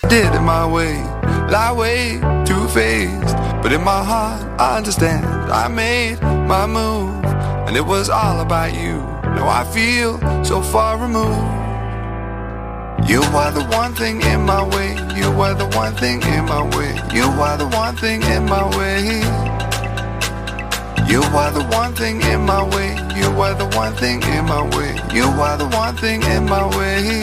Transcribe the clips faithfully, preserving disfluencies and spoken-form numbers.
did it my way, lie way too faced. But in my heart I understand, I made my move, and it was all about you. Now I feel so far removed. You are the one thing in my way, you are the one thing in my way, you are the one thing in my way. You are the one thing in my way, you are the one thing in my way, you are the one thing in my way.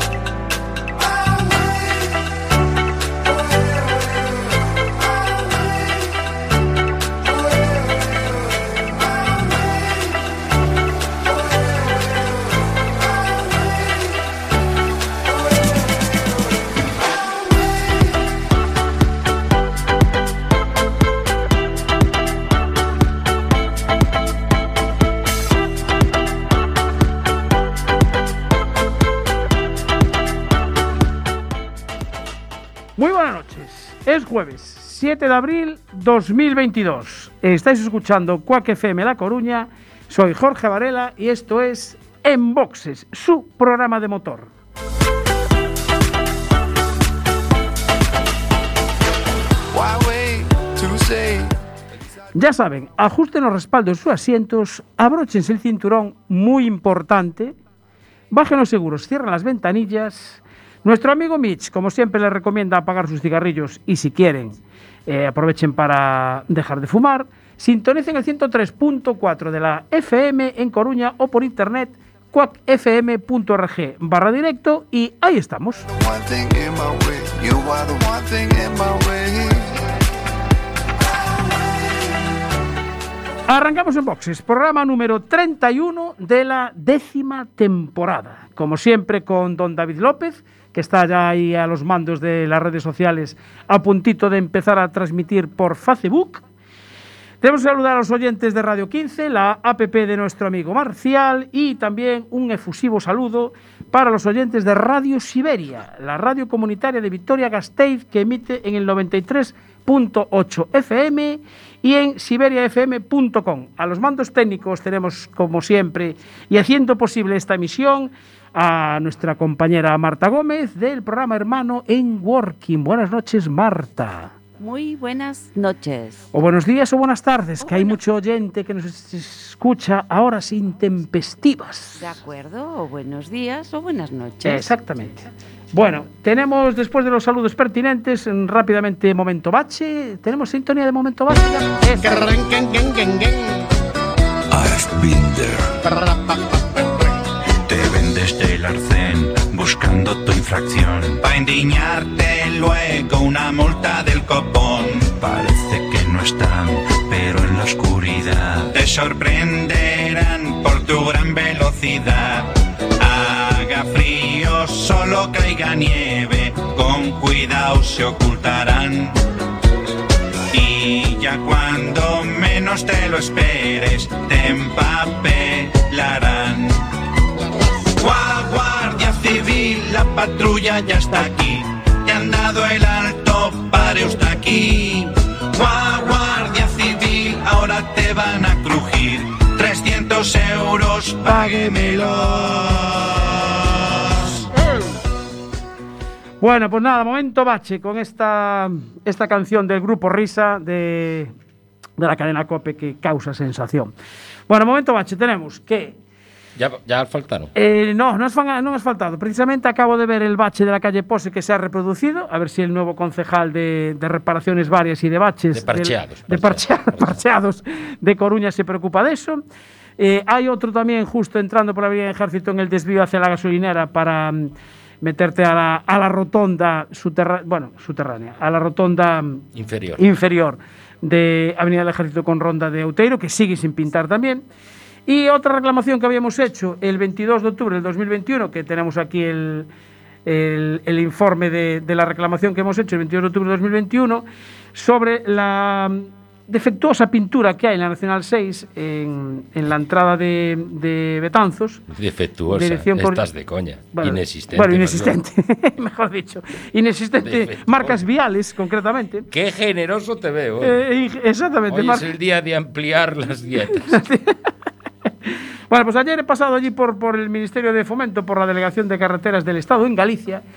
Muy buenas noches, es jueves siete de abril dos mil veintidós. Estáis escuchando Quack F M La Coruña, soy Jorge Varela y esto es En Boxes, su programa de motor. Ya saben, ajusten los respaldos de sus asientos, abróchense el cinturón, muy importante, bajen los seguros, cierren las ventanillas. Nuestro amigo Mitch, como siempre, les recomienda apagar sus cigarrillos y, si quieren, eh, aprovechen para dejar de fumar. Sintonicen el ciento tres punto cuatro de la F M en Coruña o por internet quack f m punto org barra directo y ahí estamos. Arrancamos en boxes, programa número treinta y uno de la décima temporada. Como siempre, con don David López, que está ya ahí a los mandos de las redes sociales, a puntito de empezar a transmitir por Facebook. Debemos saludar a los oyentes de Radio quince, la app de nuestro amigo Marcial, y también un efusivo saludo para los oyentes de Radio Siberia, la radio comunitaria de Vitoria-Gasteiz, que emite en el noventa y tres punto ocho F M y en siberia f m punto com. A los mandos técnicos tenemos, como siempre, y haciendo posible esta emisión, a nuestra compañera Marta Gómez del programa hermano En Working. Buenas noches, Marta. Muy buenas noches. O buenos días o buenas tardes, o que bueno. Hay mucho oyente que nos escucha a horas intempestivas. De acuerdo, o buenos días o buenas noches. Exactamente. Bueno, tenemos, después de los saludos pertinentes, rápidamente Momento Bache. ¿Tenemos sintonía de Momento Bache? I've been there. Te vendes del arcén buscando tu infracción, pa' indignarte luego una multa del copón. Parece que no están, pero en la oscuridad te sorprenderán por tu gran velocidad. Haga frío, solo caiga nieve, con cuidado se ocultarán. Y ya cuando menos te lo esperes, te empapelarán. ¡Guau, Guardia Civil! La patrulla ya está aquí. Te han dado el alto, pare usted aquí. ¡Guau, Guardia Civil! Ahora te van a crujir. trescientos euros, páguemelos. Bueno, pues nada, Momento Bache con esta, esta canción del grupo Risa de, de la cadena COPE que causa sensación. Bueno, Momento Bache, tenemos que... ¿Ya, ya faltaron? Eh, no, no has, no has faltado. Precisamente acabo de ver el bache de la calle Pose que se ha reproducido. A ver si el nuevo concejal de, de reparaciones varias y de baches... De parcheados. De, de parcheados, parcheados de Coruña se preocupa de eso. Eh, hay otro también justo entrando por la Avenida Ejército en el desvío hacia la gasolinera para um, meterte a la, a la rotonda subterránea, bueno, subterránea, a la rotonda inferior. inferior de Avenida del Ejército con Ronda de Outeiro, que sigue sin pintar también. Y otra reclamación que habíamos hecho el veintidós de octubre del dos mil veintiuno, que tenemos aquí el, el, el informe de, de la reclamación que hemos hecho el veintidós de octubre de dos mil veintiuno, sobre la defectuosa pintura que hay en la Nacional seis, en, en la entrada de, de Betanzos. Defectuosa, estás por... de coña. Bueno, inexistente. Bueno, inexistente, mejor dicho. Inexistente, marcas viales, concretamente. Qué generoso te veo. Eh, eh, exactamente. Hoy mar... es el día de ampliar las dietas. Bueno, pues ayer he pasado allí por, por el Ministerio de Fomento, por la Delegación de Carreteras del Estado en Galicia,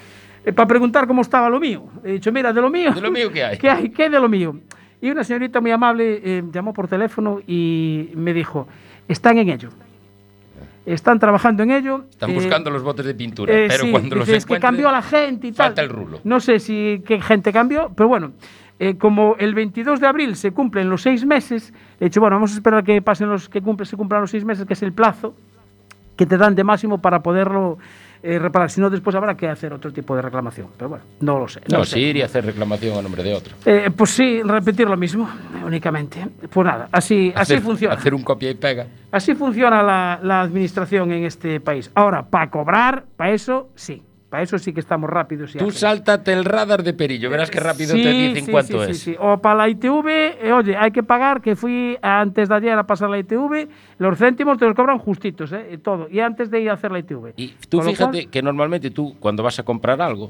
eh, para preguntar cómo estaba lo mío. He dicho, mira, de lo mío. ¿De lo mío qué hay? ¿Qué hay? ¿Qué de lo mío? Y una señorita muy amable eh, llamó por teléfono y me dijo, están en ello. Están trabajando en ello. Están eh, buscando los botes de pintura, eh, pero sí, cuando los dice, es que cambió a la gente y tal. falta el rulo. No sé si qué gente cambió, pero bueno, eh, como el veintidós de abril se cumplen los seis meses, he dicho, bueno, vamos a esperar a que pasen los que cumple, se cumplan los seis meses, que es el plazo que te dan de máximo para poderlo eh, reparar. Si no, después habrá que hacer otro tipo de reclamación. Pero bueno, no lo sé. No, No, sí sé. iría a hacer reclamación a nombre de otro. Eh, pues sí, repetir lo mismo, únicamente. Pues nada, así, Hacer, así funciona. Hacer un copia y pega. Así funciona la, la administración en este país. Ahora, para cobrar, para eso sí. Para eso sí que estamos rápidos. Y Tú ágiles. sáltate el radar de Perillo, verás qué rápido Sí, te dicen sí, cuánto sí, es. Sí, sí. O para la I T V, eh, oye, hay que pagar, que fui antes de ayer a pasar la I T V, los céntimos te los cobran justitos, eh, todo. Y antes de ir a hacer la I T V. Y tú Con lo fíjate cual, que normalmente tú, cuando vas a comprar algo,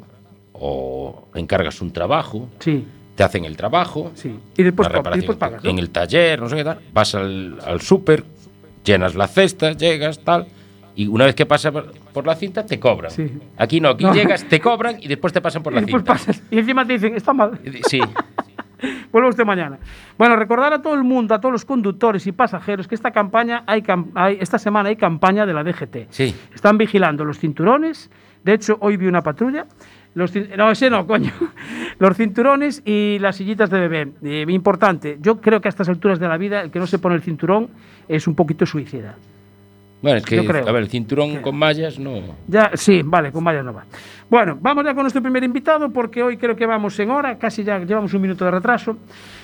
o encargas un trabajo, sí, te hacen el trabajo, sí. Y después, la pa- y después pagas, ¿no? en el taller, no sé qué tal, vas al, al súper, llenas la cesta, llegas, tal, y una vez que pasas por, por la cinta, te cobran. Sí. Aquí no, aquí No. llegas, te cobran y después te pasan por Y la después cinta. pasas. Y encima te dicen, está mal. Sí, Vuelve usted mañana. Bueno, recordar a todo el mundo, a todos los conductores y pasajeros, que esta campaña hay, cam- hay esta semana hay campaña de la D G T. sí. Están vigilando los cinturones. De hecho, hoy vi una patrulla. Los cin- no, ese no, coño. Los cinturones y las sillitas de bebé. Eh, importante. Yo creo que a estas alturas de la vida, el que no se pone el cinturón es un poquito suicida. Bueno, es que, Yo creo. a ver, el cinturón con mallas no... Ya, sí, vale, con Maya no va. Bueno, vamos ya con nuestro primer invitado, porque hoy creo que vamos en hora, casi ya llevamos un minuto de retraso,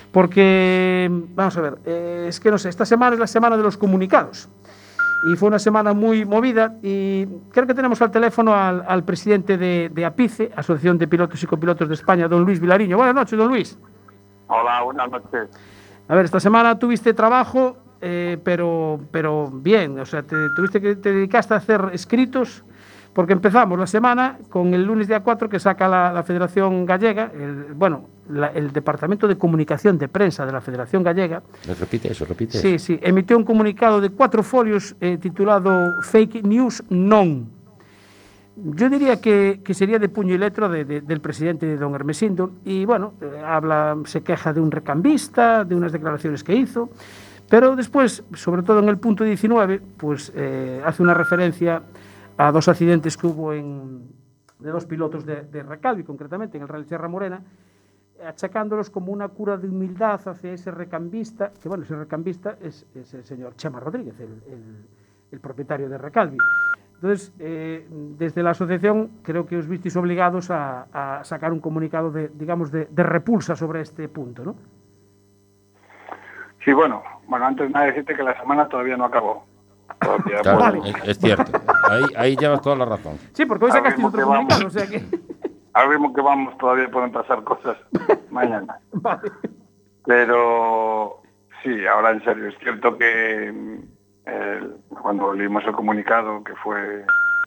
porque, vamos a ver, eh, es que no sé, esta semana es la semana de los comunicados, y fue una semana muy movida, y creo que tenemos al teléfono al, al presidente de, de APICE, Asociación de Pilotos y Copilotos de España, don Luis Vilariño. Buenas noches, don Luis. Hola, buenas noches. A ver, esta semana tuviste trabajo, eh, pero, pero bien, o sea, te, tuviste que te dedicaste a hacer escritos, porque empezamos la semana con el lunes día cuatro que saca la, la Federación Gallega, el, bueno, la, el Departamento de Comunicación de Prensa de la Federación Gallega. Repite eso, repite Sí, eso. sí, emitió un comunicado de cuatro folios eh, titulado Fake News Non. Yo diría que, que sería de puño y letra de, de, del presidente don Hermesindo, y bueno, eh, habla, se queja de un recambista, de unas declaraciones que hizo, pero después, sobre todo en el punto diecinueve, pues eh, hace una referencia a dos accidentes que hubo en, de dos pilotos de, de Recalvi, concretamente en el Rally Sierra Morena, achacándolos como una cura de humildad hacia ese recambista, que bueno, ese recambista es, es el señor Chema Rodríguez, el, el, el propietario de Recalvi. Entonces, eh, desde la asociación creo que os visteis obligados a, a sacar un comunicado de, digamos, de, de repulsa sobre este punto, ¿no? Sí, bueno, bueno, antes de nada decirte que la semana todavía no acabó. Todavía Claro, Vale. es, es cierto. Ahí, ahí llevas toda la razón. Sí, porque hoy sacasteis Al ritmo otro que comunicado, vamos. o sea que... Al ritmo que vamos todavía pueden pasar cosas mañana. Vale. Pero sí, ahora en serio, es cierto que mm, el- cuando leímos el comunicado, que fue,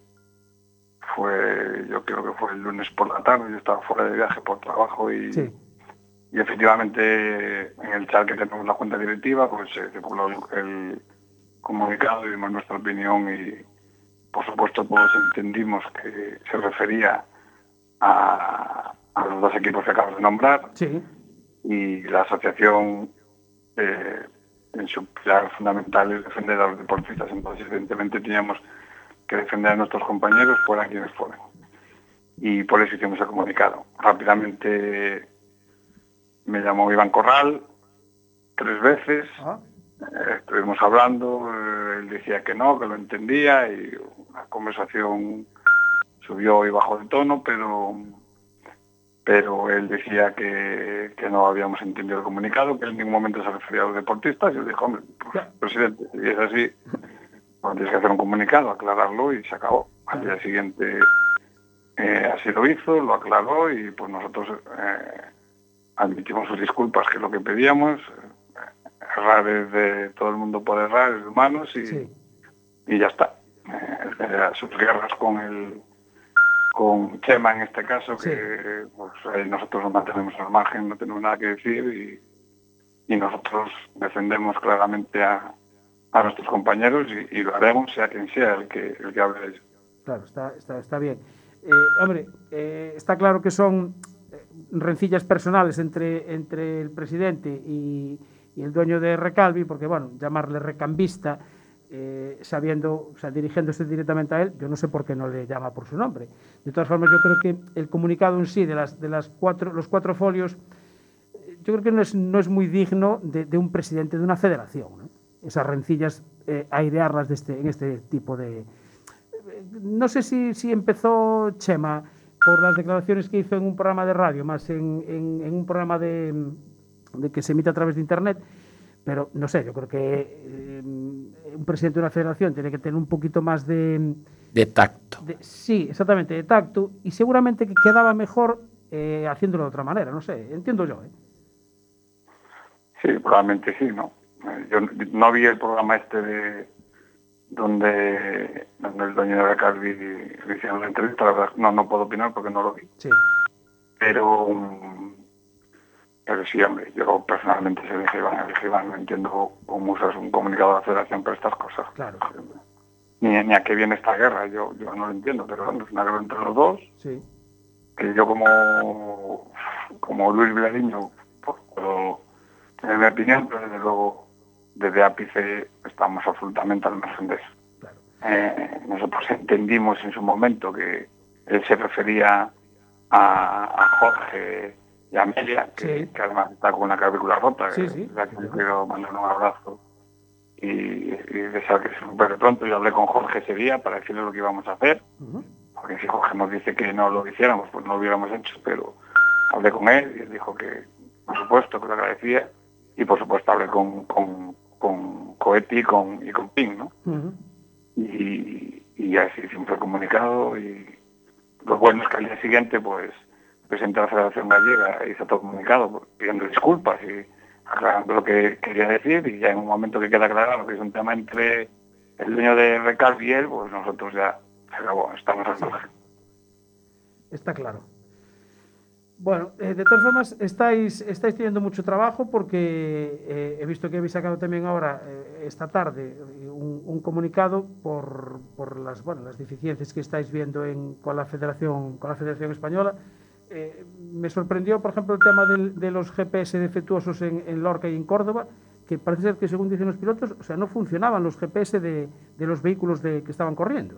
fue, yo creo que fue el lunes por la tarde, yo estaba fuera de viaje por trabajo y, Sí. y efectivamente en el chat que tenemos la junta directiva, pues se circuló el, el comunicado y dimos nuestra opinión y por supuesto todos entendimos que se refería a, a los dos equipos que acabas de nombrar. Sí. Y la asociación, eh, en su pilar fundamental es defender a los deportistas. Entonces, evidentemente, teníamos que defender a nuestros compañeros, fueran quienes fueran. Y por eso hicimos el comunicado. Rápidamente me llamó Iván Corral tres veces. Ah. Eh, estuvimos hablando, eh, él decía que no, que lo entendía y la conversación subió y bajó de tono, pero... pero él decía que, que no habíamos entendido el comunicado, que en ningún momento se refería a los deportistas. Yo dije, hombre, pues, presidente, si es así, pues tienes que hacer un comunicado, aclararlo y se acabó. Al día siguiente eh, así lo hizo, lo aclaró y pues nosotros eh, admitimos sus disculpas, que es lo que pedíamos. Errar es de todo el mundo puede errar, es de humanos y, Sí. y ya está. Eh, sus guerras con el con Chema en este caso, que Sí. pues, ahí nosotros nos mantenemos al margen, no tenemos nada que decir y, y nosotros defendemos claramente a, a nuestros compañeros y, y lo haremos sea quien sea el que, el que hable de ello. Claro, está, está, está bien. Eh, hombre, eh, está claro que son rencillas personales entre, entre el presidente y, y el dueño de Recalvi, porque, bueno, llamarle recambista, eh, sabiendo, o sea, dirigiéndose directamente a él, yo no sé por qué no le llama por su nombre. De todas formas, yo creo que el comunicado en sí de las, de las cuatro, los cuatro folios, yo creo que no es, no es muy digno de, de un presidente de una federación, ¿no? Esas rencillas, eh, airearlas de este, en este tipo de... No sé si, si empezó Chema por las declaraciones que hizo en un programa de radio, más en, en, en un programa de, de que se emite a través de Internet, pero no sé, yo creo que eh, un presidente de una federación tiene que tener un poquito más de... De tacto. De, sí, exactamente, de tacto, y seguramente que quedaba mejor eh, haciéndolo de otra manera, no sé, entiendo yo, ¿eh? Sí, probablemente sí, ¿no? Yo no vi el programa este de donde, donde el dueño de Recalvi le hicieron la entrevista, la verdad no, no puedo opinar porque no lo vi. Sí. Pero, pero sí, hombre, yo personalmente se dije, Iván, dije, Iván, no entiendo cómo usas un comunicado de la federación para estas cosas. Claro. Ni, ni a qué viene esta guerra, yo, yo no lo entiendo, pero bueno, es una guerra entre los dos. Sí. Que yo como, como Luis Vilariño puedo tener mi opinión, pero desde luego desde Ápice estamos absolutamente al margen de eso. Claro. Eh, nosotros entendimos en su momento que él se refería a, a Jorge y a Amelia, que, sí. que además está con una clavícula rota, sí, que, sí. que sí. Quiero mandar un abrazo y, y desear que se recupere pronto. Yo hablé con Jorge ese día para decirle lo que íbamos a hacer, uh-huh. porque si Jorge nos dice que no lo hiciéramos, pues no lo hubiéramos hecho, pero hablé con él y él dijo que, por supuesto, que lo agradecía, y por supuesto hablé con, con, con Coeti y con, y con Ping, ¿no? Uh-huh. Y, y así hicimos el comunicado, y lo bueno es que al día siguiente, pues, el presidente de la Federación Gallega hizo todo el comunicado pidiendo disculpas y aclarando lo que quería decir, y ya en un momento que queda aclarado que es un tema entre el dueño de Recalvi y él, pues nosotros ya se acabó, estamos al margen. Está claro. Bueno, eh, de todas formas, estáis, estáis teniendo mucho trabajo porque eh, he visto que habéis sacado también ahora, eh, esta tarde, un, un comunicado por, por las, bueno, las deficiencias que estáis viendo en, con, la Federación, con la Federación Española. Eh, me sorprendió, por ejemplo, el tema del, de los G P S defectuosos en, en Lorca y en Córdoba, que parece ser que, según dicen los pilotos, o sea, no funcionaban los G P S de, de los vehículos de, que estaban corriendo.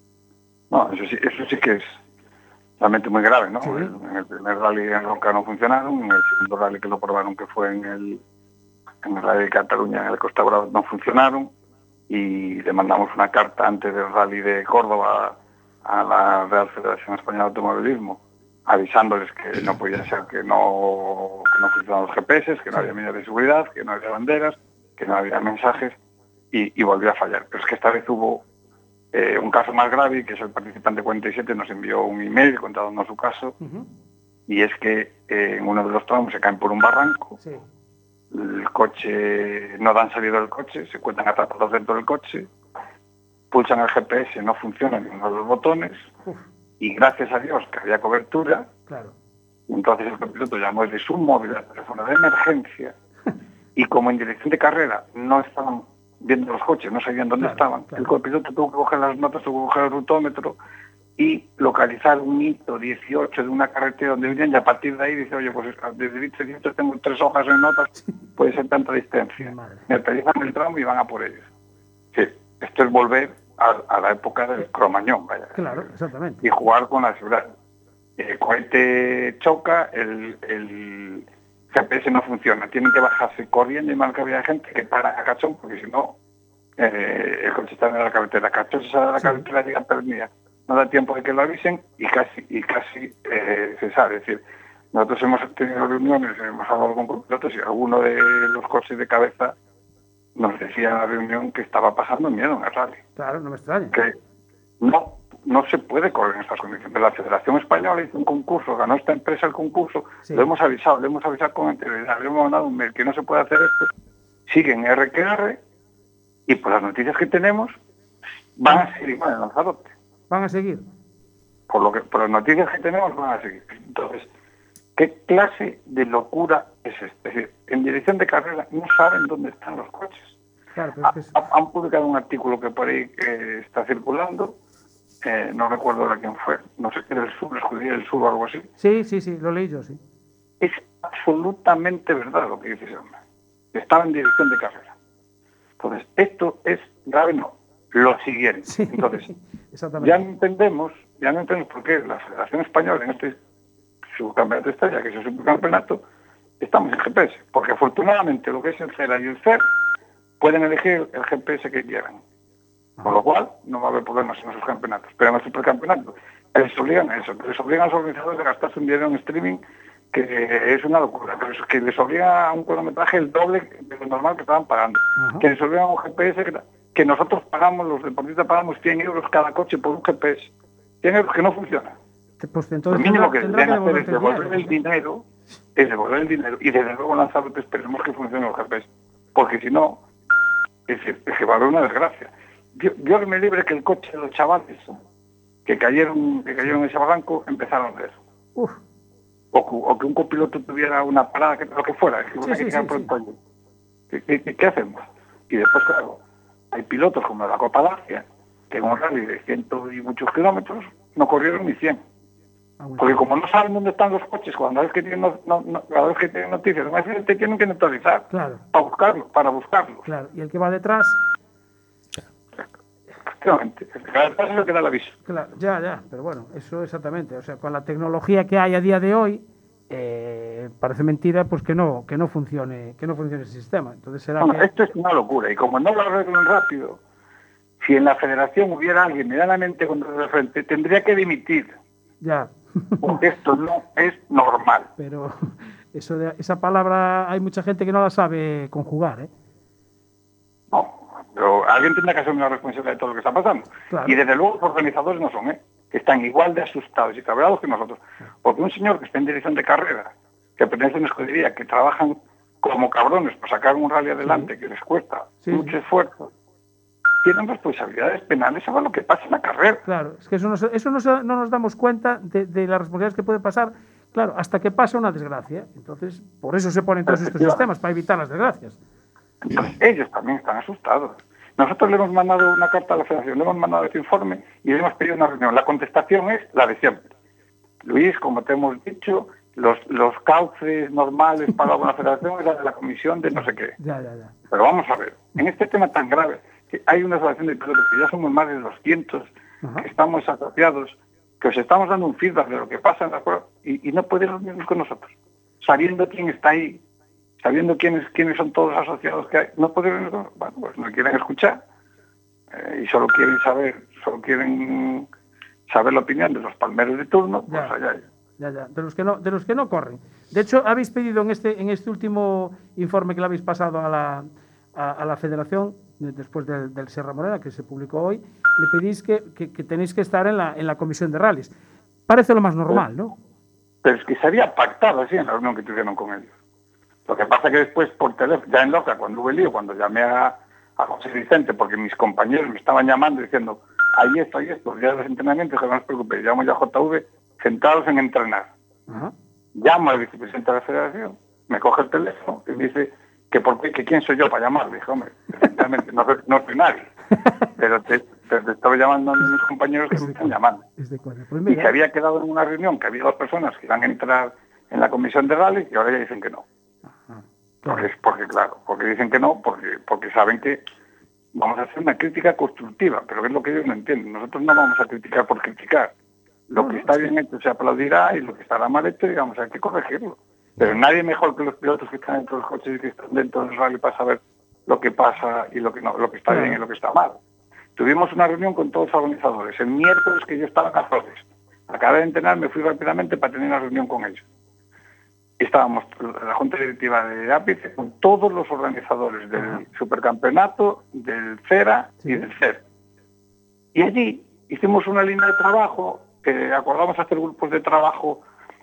No, eso sí, eso sí que es realmente muy grave, ¿no? Sí. En el primer rally en Ronca no funcionaron, en el segundo rally que lo probaron, que fue en el, en el rally de Cataluña, en el Costa Brava, no funcionaron, y le mandamos una carta antes del rally de Córdoba a la Real Federación Española de Automovilismo, avisándoles que no podía ser que no, que no funcionaban los G P S, que no había medidas de seguridad, que no había banderas, que no había mensajes, y, y volvió a fallar. Pero es que esta vez hubo Eh, un caso más grave, que es el participante cuarenta y siete, nos envió un email contándonos su caso, uh-huh. y es que eh, en uno de los tramos se caen por un barranco, sí. el coche, no dan salida del coche, se encuentran atrapados dentro del coche, pulsan el G P S, no funciona ninguno de los botones, Uf. y gracias a Dios que había cobertura, claro. entonces el copiloto llamó desde su móvil al teléfono de emergencia, y como en dirección de carrera no estaban viendo los coches, no sabían dónde claro, estaban. Claro. El copiloto tuvo que coger las notas, tuvo que coger el rutómetro y localizar un hito dieciocho de una carretera donde venían, y a partir de ahí dice, oye, pues desde dicho dieciocho tengo tres hojas en notas, puede ser tanta distancia. Me aterrizan el tramo y van a por ellos. Sí, esto es volver a, a la época del cromañón, vaya. Claro, exactamente. Y jugar con la seguridad. El cohete choca, el, el G P S no funciona, tienen que bajarse corriendo, y mal que había gente que para a Cachón, porque si no, eh, el coche está en la carretera. Cachón se sale de la sí. carretera, llega perdida, no da tiempo de que lo avisen, y casi y casi eh, se sabe. Es decir, nosotros hemos tenido reuniones, hemos hablado con copilotos, y alguno de los coches de cabeza nos decía en la reunión que estaba pasando miedo en el rally. Claro, no me extraña. Que no, no se puede correr en estas condiciones. La Federación Española hizo un concurso, ganó esta empresa el concurso, sí. lo hemos avisado, le hemos avisado con anterioridad, le hemos mandado un mail que no se puede hacer esto, siguen R que R, y por las noticias que tenemos, van a seguir igual en Lanzarote. Van a seguir. Por lo que, por las noticias que tenemos, van a seguir. Entonces, ¿qué clase de locura es esta? Es decir, en dirección de carrera no saben dónde están los coches. Claro, pero es que es... ha, han publicado un artículo que por ahí que está circulando, eh, no recuerdo ahora quién fue, no sé qué era el sur, la escudería del sur o algo así. Sí, sí, sí, lo leí yo, sí. Es absolutamente verdad lo que dice ese hombre. Estaba en dirección de carrera. Entonces, esto es grave, no. Lo siguiente. Sí, Entonces, exactamente. ya no entendemos, ya no entendemos por qué la Federación Española en este subcampeonato Estrella, que es el subcampeonato, estamos en G P S. Porque afortunadamente lo que es el CERA y el C E R pueden elegir el G P S que quieran. Con lo cual, no va a haber problemas en esos campeonatos. Pero en el supercampeonato, les obligan a eso. Les obligan a los organizadores a gastarse un dinero en streaming que es una locura. Pero es que les obliga a un cronometraje el doble de lo normal que estaban pagando. Ajá. Que les obligan a un G P S que, que nosotros pagamos, los deportistas pagamos cien euros cada coche por un G P S. cien euros que no funciona. Pues entonces lo mínimo que tendrá deben que hacer es devolver el dinero, es devolver el dinero y desde luego lanzar lo que esperemos que funcione el G P S. Porque si no, es, es que va a haber una desgracia. Dios, Dios me libre que el coche de los chavales que cayeron que cayeron en ese barranco empezaron a ver. Uf. O, o que un copiloto tuviera una parada, que lo que fuera. Que sí, sí, sí, sí. ¿Qué, qué, ¿Qué hacemos? Y después, claro, hay pilotos como la Copa Dacia, que en un rally de ciento y muchos kilómetros no corrieron ni cien. Porque como no saben dónde están los coches, cuando vez que tienen, no, no, no, cada vez que tienen noticias, te tienen que neutralizar. Claro. Para buscarlos, para buscarlos. Claro. Y el que va detrás... Efectivamente, cada vez es lo que da el aviso. Claro, ya, ya, pero bueno, eso exactamente. O sea, con la tecnología que hay a día de hoy, eh, parece mentira pues que no que no funcione que no funcione ese sistema. Entonces será bueno, que... esto es una locura y como no lo arreglan rápido, si en la federación hubiera alguien medianamente contra el frente, tendría que dimitir. Ya. Porque esto no es normal. Pero eso de, esa palabra hay mucha gente que no la sabe conjugar, ¿eh? No. Pero alguien tendrá que asumir la responsabilidad de todo lo que está pasando. Claro. Y desde luego los organizadores no son, ¿eh? Que están igual de asustados y cabreados que nosotros. Porque un señor que está en dirección de carrera, que pertenece a una escudería, que trabajan como cabrones para sacar un rally adelante, sí. Que les cuesta sí. mucho esfuerzo, tienen responsabilidades penales sobre lo que pasa en la carrera. Claro, es que eso, no, eso no, no nos damos cuenta de, de las responsabilidades que puede pasar, claro, hasta que pasa una desgracia. Entonces, por eso se ponen todos estos sistemas, para evitar las desgracias. Entonces, ellos también están asustados. Nosotros le hemos mandado una carta a la Federación, le hemos mandado este informe y le hemos pedido una reunión. La contestación es la de siempre. Luis, como te hemos dicho, los, los cauces normales para una federación es la de la comisión de no sé qué. Ya, ya, ya. Pero vamos a ver, en este tema tan grave, que hay una asociación de pilotos que ya somos más de doscientos, Ajá. que estamos asociados, que os estamos dando un feedback de lo que pasa en la prueba y, y no podéis reunirnos con nosotros, sabiendo quién está ahí, sabiendo quiénes quiénes son todos los asociados que hay, no podemos, bueno, pues no quieren escuchar eh, y solo quieren saber, solo quieren saber la opinión de los palmeros de turno, pues ya, allá. Ya, ya, de los que no, de los que no corren. De hecho, habéis pedido en este, en este último informe que le habéis pasado a la, a, a la Federación, después del, del Serra Morena, que se publicó hoy, le pedís que, que, que tenéis que estar en la, en la comisión de rallies. Parece lo más normal, ¿no? Pero es que se había pactado así en la reunión que tuvieron con ellos. Lo que pasa que después por teléfono, ya en Loca, cuando hubo el lío, cuando llamé a, a José Vicente, porque mis compañeros me estaban llamando diciendo, hay esto, hay esto, ya los entrenamientos, que no os preocupéis, llamo ya a J V, centrados en entrenar. Uh-huh. Llamo al vicepresidente de la Federación, me coge el teléfono y me dice que por qué, que quién soy yo para llamar. Dije, hombre, efectivamente, no, no soy nadie, pero te, te, te estaba llamando a mis compañeros que me están llamando. Pues y se había quedado en una reunión que había dos personas que iban a entrar en la comisión de rally y ahora ya dicen que no. Porque, porque claro, porque dicen que no, porque porque saben que vamos a hacer una crítica constructiva, pero es lo que ellos no entienden. Nosotros no vamos a criticar por criticar. Lo no, que está bien hecho se aplaudirá y lo que estará mal hecho, digamos, hay que corregirlo. Pero nadie mejor que los pilotos que están dentro de los coches y que están dentro del rally para saber lo que pasa y lo que no, lo que está bien y lo que está mal. Tuvimos una reunión con todos los organizadores. El miércoles que yo estaba en Azores, acabé de entrenar, me fui rápidamente para tener una reunión con ellos. Estábamos la Junta Directiva de Ápice con todos los organizadores del Ajá. Supercampeonato, del CERA sí. y del C E R. Y allí hicimos una línea de trabajo, que acordamos hacer grupos de trabajo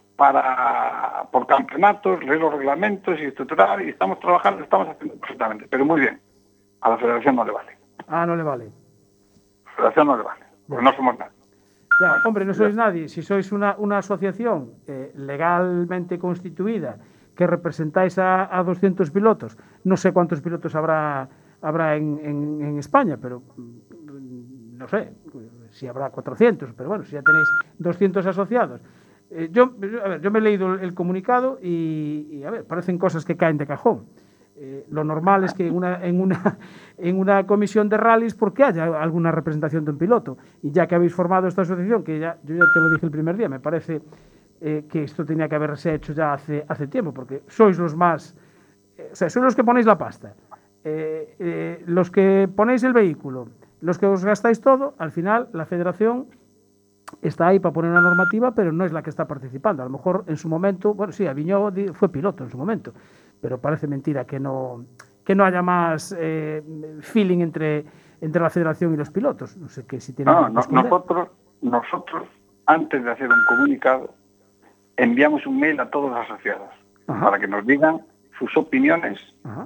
para por campeonatos, leer los reglamentos y estructurar, y estamos trabajando, estamos haciendo perfectamente, pero muy bien. A la Federación no le vale. Ah, no le vale. A la Federación no le vale, porque no somos nada. Ya, hombre, no sois nadie. Si sois una, una asociación eh, legalmente constituida que representáis a, a doscientos pilotos, no sé cuántos pilotos habrá habrá en, en, en España, pero no sé, si habrá cuatrocientos, pero bueno, si ya tenéis doscientos asociados. Eh, yo, a ver, yo me he leído el comunicado y, y, a ver, parecen cosas que caen de cajón. Eh, lo normal es que en una, en, una, en una comisión de rallies, porque haya alguna representación de un piloto. Y ya que habéis formado esta asociación, que ya, yo ya te lo dije el primer día, me parece eh, que esto tenía que haberse hecho ya hace, hace tiempo, porque sois los más... Eh, o sea, sois los que ponéis la pasta. Eh, eh, los que ponéis el vehículo, los que os gastáis todo, al final la federación está ahí para poner una normativa, pero no es la que está participando. A lo mejor en su momento, bueno, sí, Aviñó fue piloto en su momento, pero parece mentira que no, que no haya más eh, feeling entre, entre la federación y los pilotos. No sé qué si tienen. No, no, nosotros, nosotros, antes de hacer un comunicado, enviamos un mail a todos los asociados. Ajá. Para que nos digan sus opiniones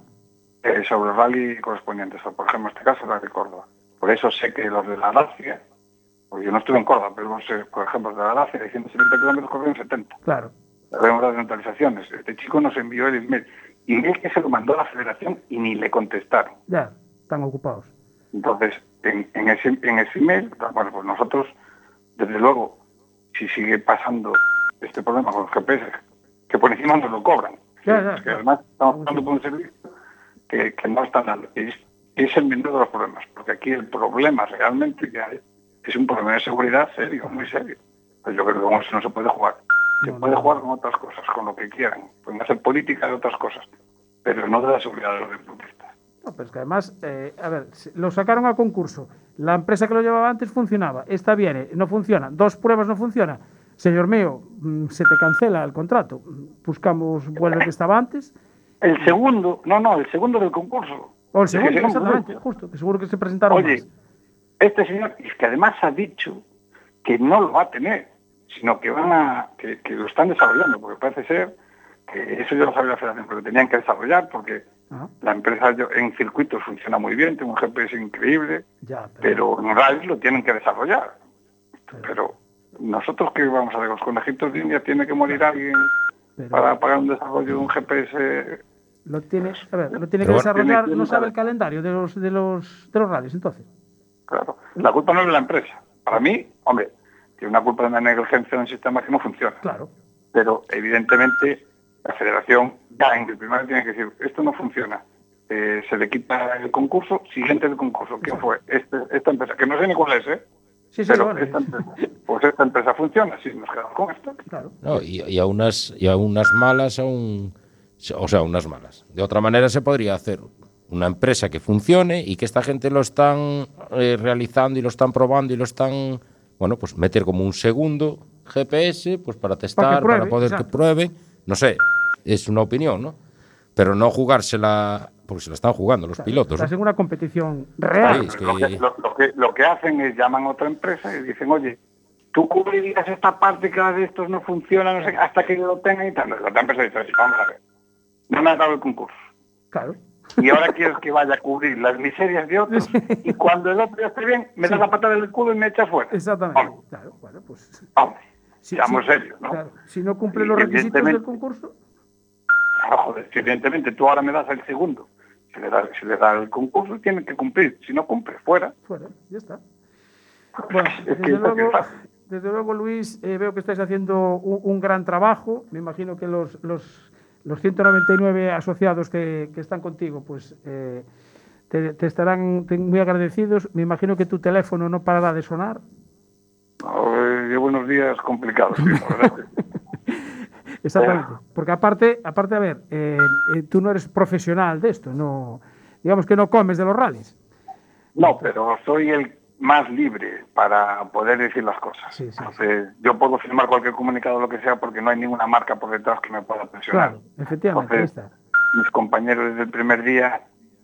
eh, sobre el rally correspondientes. O, por ejemplo, en este caso, el Rally Córdoba. Por eso sé que los de la Dacia, porque yo no estuve en Córdoba, pero no sé, por ejemplo, de la Dacia de ciento setenta kilómetros corrieron setenta. Claro. Debemos de neutralizaciones. Este chico nos envió el email. Y es que se lo mandó a la federación y ni le contestaron. Ya, están ocupados. Entonces, en, en, ese, en ese email, bueno, pues nosotros, desde luego, si sigue pasando este problema con los G P S, que por encima nos lo cobran. Ya, ya, es que claro. Además estamos pagando por un servicio que, que no está dando. Es, es el menor de los problemas, porque aquí el problema realmente que hay es un problema de seguridad serio, muy serio. Pues yo creo que con eso no se puede jugar. Se no, puede no. jugar con otras cosas, con lo que quieran. Pueden hacer política de otras cosas, pero no de la seguridad de los deportistas. No, pero es que además, eh, a ver, lo sacaron a concurso. La empresa que lo llevaba antes funcionaba. Esta viene, no funciona. Dos pruebas no funcionan. Señor mío, se te cancela el contrato. Buscamos, vuelve que estaba antes. El segundo, no, no, el segundo del concurso. O el segundo, exactamente, justo, que seguro que se presentaron Oye, más. Este señor, es que además ha dicho que no lo va a tener, sino que van a, que, que lo están desarrollando, porque parece ser que eso ya lo sabía la federación, pero tenían que desarrollar, porque Ajá. la empresa en circuitos funciona muy bien, tiene un G P S increíble, ya, pero... pero en rally lo tienen que desarrollar. Pero... pero nosotros que vamos a ver, los conejitos de India, tiene que morir alguien pero... para pagar un desarrollo de un G P S. Lo tiene, a ver, lo tiene que bueno, desarrollar, tiene, no sabe el calendario de los de los de los rallies, entonces. Claro, la culpa no es de la empresa. Para mí, hombre, tiene una culpa de una negligencia de un sistema que no funciona. Claro. Pero evidentemente la federación ya en el primer tiene que decir, esto no funciona. Eh, se le quita el concurso, siguiente del concurso. ¿Quién fue? Este, esta empresa, que no sé ni cuál es, ¿eh? Sí, sí, pero bueno. esta empresa, pues esta empresa funciona, sí, nos quedamos con esto. Claro. No, y, y, a unas, y a unas malas, a un, o sea, unas malas. De otra manera se podría hacer una empresa que funcione y que esta gente lo están eh, realizando y lo están probando y lo están, bueno, pues meter como un segundo G P S, pues para testar, para, pruebe, para poder exacto. que prueben. No sé, es una opinión, ¿no? Pero no jugársela, porque se la están jugando los claro, pilotos. Estás ¿no? en una competición real. Sí, es que... Lo, que, lo, lo, que, lo que hacen es llaman a otra empresa y dicen, oye, tú cubrirías esta parte que de estos no funciona, no sé, hasta que lo tengan y tal. La otra empresa dice, vamos a ver, no me has dado el concurso. Claro. Y ahora quieres que vaya a cubrir las miserias de otros sí. y cuando el otro ya esté bien, me sí. das la patada del culo y me echas fuera. Exactamente. Hombre. Claro, bueno, pues... Hombre, sí, seamos sí, serios, ¿no? Claro. Si no cumple los requisitos del concurso... Claro, joder, si evidentemente tú ahora me das el segundo, si le da, si le da el concurso, tiene que cumplir. Si no cumple, fuera. Fuera, ya está. Bueno, es desde, que luego, desde luego, Luis, eh, veo que estáis haciendo un, un gran trabajo. Me imagino que los... los Los ciento noventa y nueve asociados que, que están contigo, pues eh, te, te estarán muy agradecidos. Me imagino que tu teléfono no parará de sonar. No, eh, llevo unos días complicados, sí, la verdad. Exactamente. Porque aparte, aparte a ver, eh, eh, tú no eres profesional de esto, no, digamos que no comes de los rallies. No, pero soy el más libre para poder decir las cosas. Sí, sí, Entonces, sí. yo puedo firmar cualquier comunicado, lo que sea, porque no hay ninguna marca por detrás que me pueda presionar. Claro, efectivamente. Entonces, está. Mis compañeros desde el primer día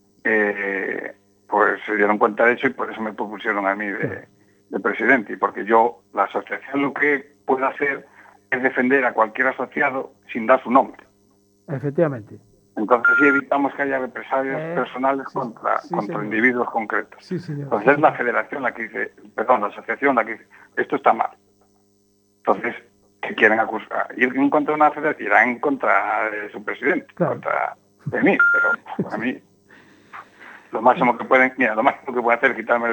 eh, pues se dieron cuenta de eso y por eso me propusieron a mí de, sí. de presidente. Y porque yo, la asociación, lo que puedo hacer es defender a cualquier asociado sin dar su nombre. Efectivamente. Entonces sí evitamos que haya represalias eh, personales sí, contra, sí, contra individuos concretos. Sí, señor. Entonces es la federación la que dice, perdón, la asociación la que dice, esto está mal. Entonces, ¿qué quieren acusar? Ir en contra de una federación, irán en contra de su presidente, claro. contra de mí, pero para mí lo máximo que pueden, mira, lo máximo que pueden hacer es quitarme la licencia.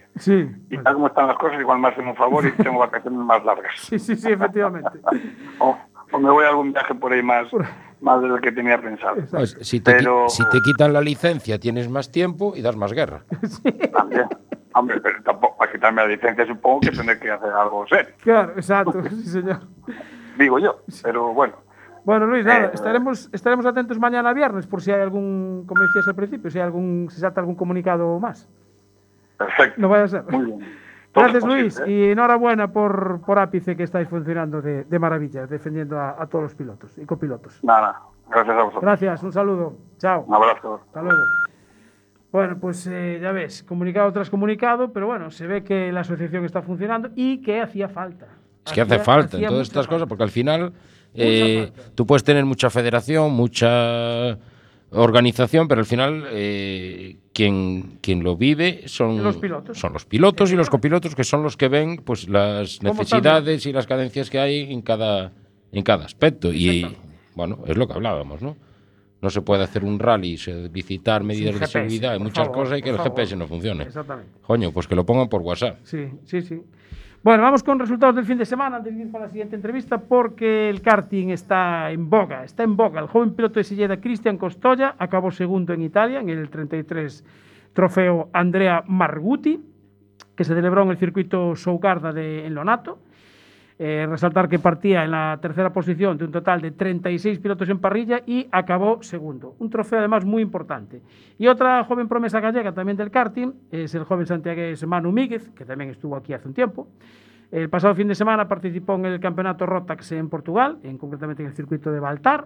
Sí. Y tal como están las cosas, igual me hacen un favor y tengo vacaciones más largas. Sí, sí, sí, efectivamente. o, o me voy a algún viaje por ahí más, más de lo que tenía pensado. Pues, si, te, Pero, si te quitan la licencia, tienes más tiempo y das más guerra. También. Hombre, pero tampoco, para quitarme la licencia supongo que tendré que hacer algo serio. Claro, exacto, sí, señor. Digo yo, pero bueno. Bueno, Luis, nada, Eh, estaremos, estaremos atentos mañana viernes por si hay algún, como decías al principio, si hay algún, si salta algún comunicado más. Perfecto. No vaya a ser. Muy bien. Todo Gracias, posible, Luis, ¿eh? y enhorabuena por, por Ápice, que estáis funcionando de, de maravilla, defendiendo a, a todos los pilotos y copilotos. Nada, gracias a vosotros. Gracias, un saludo. Chao. Un abrazo. Hasta luego. Bueno, pues eh, ya ves, comunicado tras comunicado, pero bueno, se ve que la asociación está funcionando y que hacía falta. Es que hace Hacía- falta hacía en todas mucha estas falta. cosas, porque al final eh, falta. tú puedes tener mucha federación, mucha organización, pero al final eh, quien, quien lo vive son Los pilotos. son los pilotos y los copilotos, que son los que ven pues las ¿Cómo necesidades y las cadencias que hay en cada, en cada aspecto. Y bueno, es lo que hablábamos, ¿no? No se puede hacer un rally, se- visitar medidas Sin de G P S, seguridad, hay por muchas favor, cosas y que por el favor. G P S no funcione. Exactamente. Coño, pues que lo pongan por WhatsApp. Sí, sí, sí. Bueno, vamos con resultados del fin de semana antes de ir con la siguiente entrevista, porque el karting está en boga, está en boga. El joven piloto de Silleda, Cristian Costolla, acabó segundo en Italia en el treinta y tres trofeo Andrea Margutti, que se celebró en el circuito Sougarda de en Lonato. Eh, resaltar que partía en la tercera posición de un total de treinta y seis pilotos en parrilla y acabó segundo. Un trofeo además muy importante. Y otra joven promesa gallega también del karting es el joven santiagués Manu Míguez, que también estuvo aquí hace un tiempo. El pasado fin de semana participó en el campeonato Rotax en Portugal, en, concretamente en el circuito de Baltar,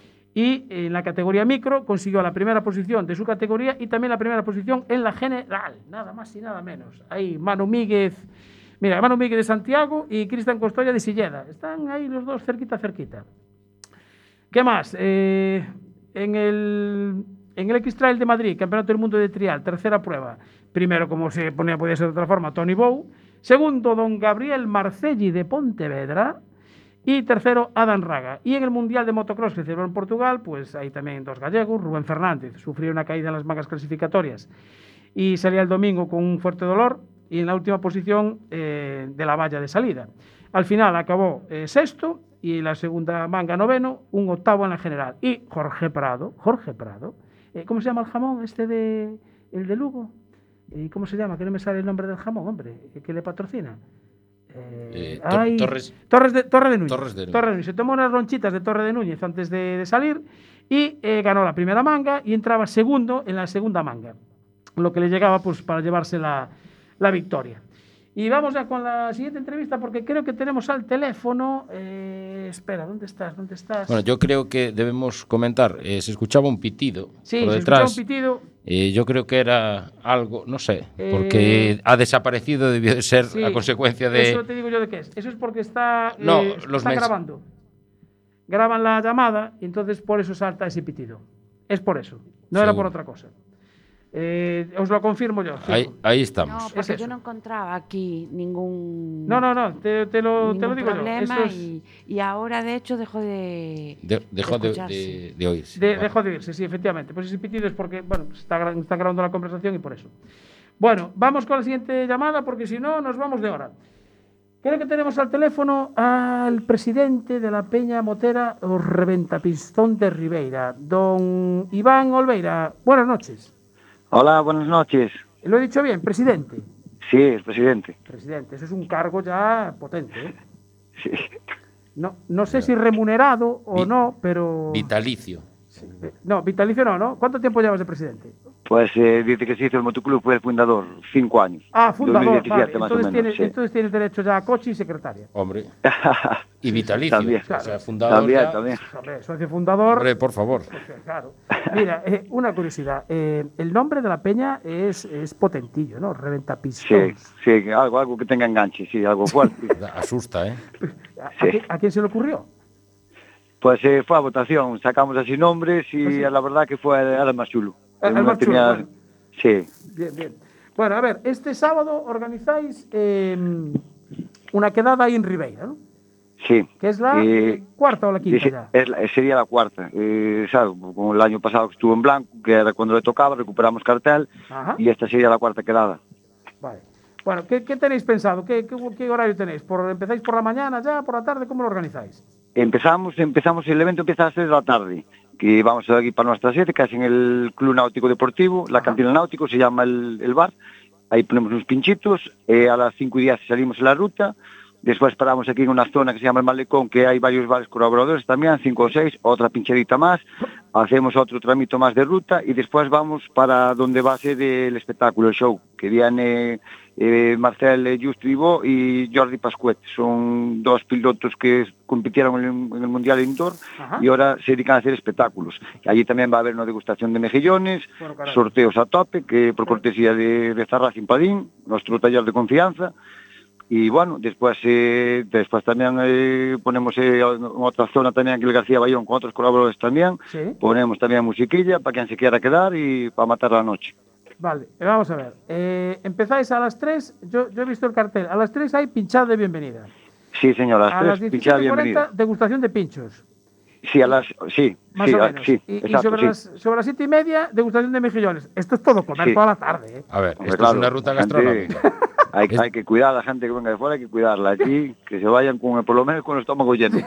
y en la categoría micro consiguió la primera posición de su categoría y también la primera posición en la general, nada más y nada menos. Ahí Manu Míguez, mira, Manu Míguez de Santiago y Cristian Costolla de Silleda, están ahí los dos cerquita, cerquita. ¿Qué más? Eh, en el, en el X-Trail de Madrid, Campeonato del Mundo de Trial, tercera prueba. Primero, como se ponía, podía ser de otra forma, Tony Bou. Segundo, don Gabriel Marcelli de Pontevedra. Y tercero, Adam Raga. Y en el Mundial de Motocross que se celebró en Portugal, pues hay también dos gallegos. Rubén Fernández sufrió una caída en las mangas clasificatorias y salía el domingo con un fuerte dolor y en la última posición eh, de la valla de salida. Al final acabó eh, sexto y la segunda manga noveno, un octavo en la general. Y Jorge Prado, Jorge Prado, eh, ¿cómo se llama el jamón este de el de Lugo? ¿Y cómo se llama? Que no me sale el nombre del jamón, hombre, que le patrocina. Eh, Eh, Tor- ay, Torres- Torres de, Torre de Núñez. Torres de Núñez. Torre de Núñez. Se tomó unas ronchitas de Torre de Núñez antes de, de salir y eh, ganó la primera manga y entraba segundo en la segunda manga, lo que le llegaba pues para llevarse la, la victoria. Y vamos ya con la siguiente entrevista porque creo que tenemos al teléfono. Eh, espera, ¿dónde estás? ¿Dónde estás? Bueno, yo creo que debemos comentar, eh, se escuchaba un pitido sí, por se detrás. escuchaba un pitido. Eh, yo creo que era algo, no sé, Eh, porque ha desaparecido, debió de ser Sí, a consecuencia de... Eso te digo yo de qué es. Eso es porque está, No, eh, los está mens- grabando. Graban la llamada y entonces por eso salta ese pitido. Es por eso. No era por Seguro. otra cosa. Eh, os lo confirmo yo. Ahí, fijo. ahí No, estamos. porque Es yo eso. no encontraba aquí ningún, No, no, no, te, te lo, te lo ningún digo yo. problema Eso es- y, y ahora de hecho dejó de, De- dejó de, escucharse. de- de oírse. de- Bueno. dejó de oírse, sí, efectivamente. Pues ese pitido es porque, bueno, pues está, gra- está grabando la conversación y por eso. Bueno, vamos con la siguiente llamada porque si no nos vamos de hora. Creo que tenemos al teléfono al presidente de la Peña Motera o Reventapistón de Ribeira, don Iván Olveira. Buenas noches. Hola, buenas noches. ¿Lo he dicho bien? Presidente. Sí, es presidente. Presidente, eso es un cargo ya potente, ¿eh? Sí. No, no sé si remunerado o Vi- no, pero... Vitalicio. Sí. No, vitalicio no, ¿no? ¿Cuánto tiempo llevas de presidente? Pues eh, dice que se hizo el motoclub, fue el fundador, cinco años. Ah, fundador, dos mil diecisiete vale. más o Entonces, menos, tienes, sí. entonces tienes derecho ya a coche y secretaria. Hombre. Y vitalicio. También. O sea, fundador También, ya- también. Hombre, socio fundador... Hombre, por favor. Pues, claro. Mira, eh, una curiosidad. Eh, el nombre de la peña es, es potentillo, ¿no? Sí, Reventapistón. sí, algo, algo que tenga enganche, sí, algo fuerte. Asusta, ¿eh? ¿A, a Sí. quién, a quién se le ocurrió? Pues eh, fue a votación, sacamos así nombres y ¿Ah, sí? la verdad que fue el más chulo. El- el No más chulo, tenía- bueno. Sí, Bien, bien. Bueno, a ver, este sábado organizáis eh, una quedada ahí en Ribeira, ¿no? sí. Que es la Eh, cuarta o la quinta Sí, ya. es la- sería la cuarta. Eh, ¿sabes? Como el año pasado que estuvo en blanco, que era cuando le tocaba, recuperamos cartel Ajá. y esta sería la cuarta quedada. Vale. Bueno, ¿qué, qué tenéis pensado? ¿Qué, qué, qué horario tenéis? ¿Por, ¿Empezáis por la mañana ya, por la tarde? ¿Cómo lo organizáis? Empezamos, empezamos, el evento empieza a las tres de la tarde, que vamos aquí para nuestra sede, que es en el Club Náutico Deportivo, la Ajá. Cantina Náutico, se llama el, el bar. Ahí ponemos unos pinchitos, eh, a las cinco y diez salimos en la ruta, después paramos aquí en una zona que se llama el Malecón, que hay varios bares colaboradores también, cinco o seis, otra pincherita más, hacemos otro tramito más de ruta y después vamos para donde va a ser el espectáculo, el show, que viene eh, Marcel Justo Ivo y Jordi Pascuet. Son dos pilotos que compitieron en el, en el Mundial Indoor. Ajá. Y ahora se dedican a hacer espectáculos. Y allí también va a haber una degustación de mejillones, Bueno, caray. sorteos a tope, que por cortesía de, de Zarra Simpadín, nuestro taller de confianza. Y bueno, después eh, después también eh, ponemos eh, en otra zona también que el García Bayón con otros colaboradores también, Sí. ponemos también musiquilla para quien se quiera quedar y para matar la noche. Vale, eh, vamos a ver. Eh, empezáis a las tres, yo, yo he visto el cartel, a las tres hay pinchada de bienvenida. Sí, señor, a las A tres, las pinchada diecisiete cuarenta, bienvenida. degustación de pinchos, Sí, a las, sí, más sí, o a- menos. sí, y, y exacto, sobre, sí. las, sobre las siete y media, degustación de mejillones. Esto es todo comer Sí. toda la tarde, ¿eh? A ver, Hombre, esto claro, es una ruta la gente- gastronómica. Hay, Es- hay que cuidar a la gente que venga de fuera, hay que cuidarla aquí, que se vayan con, por lo menos con el estómago lleno.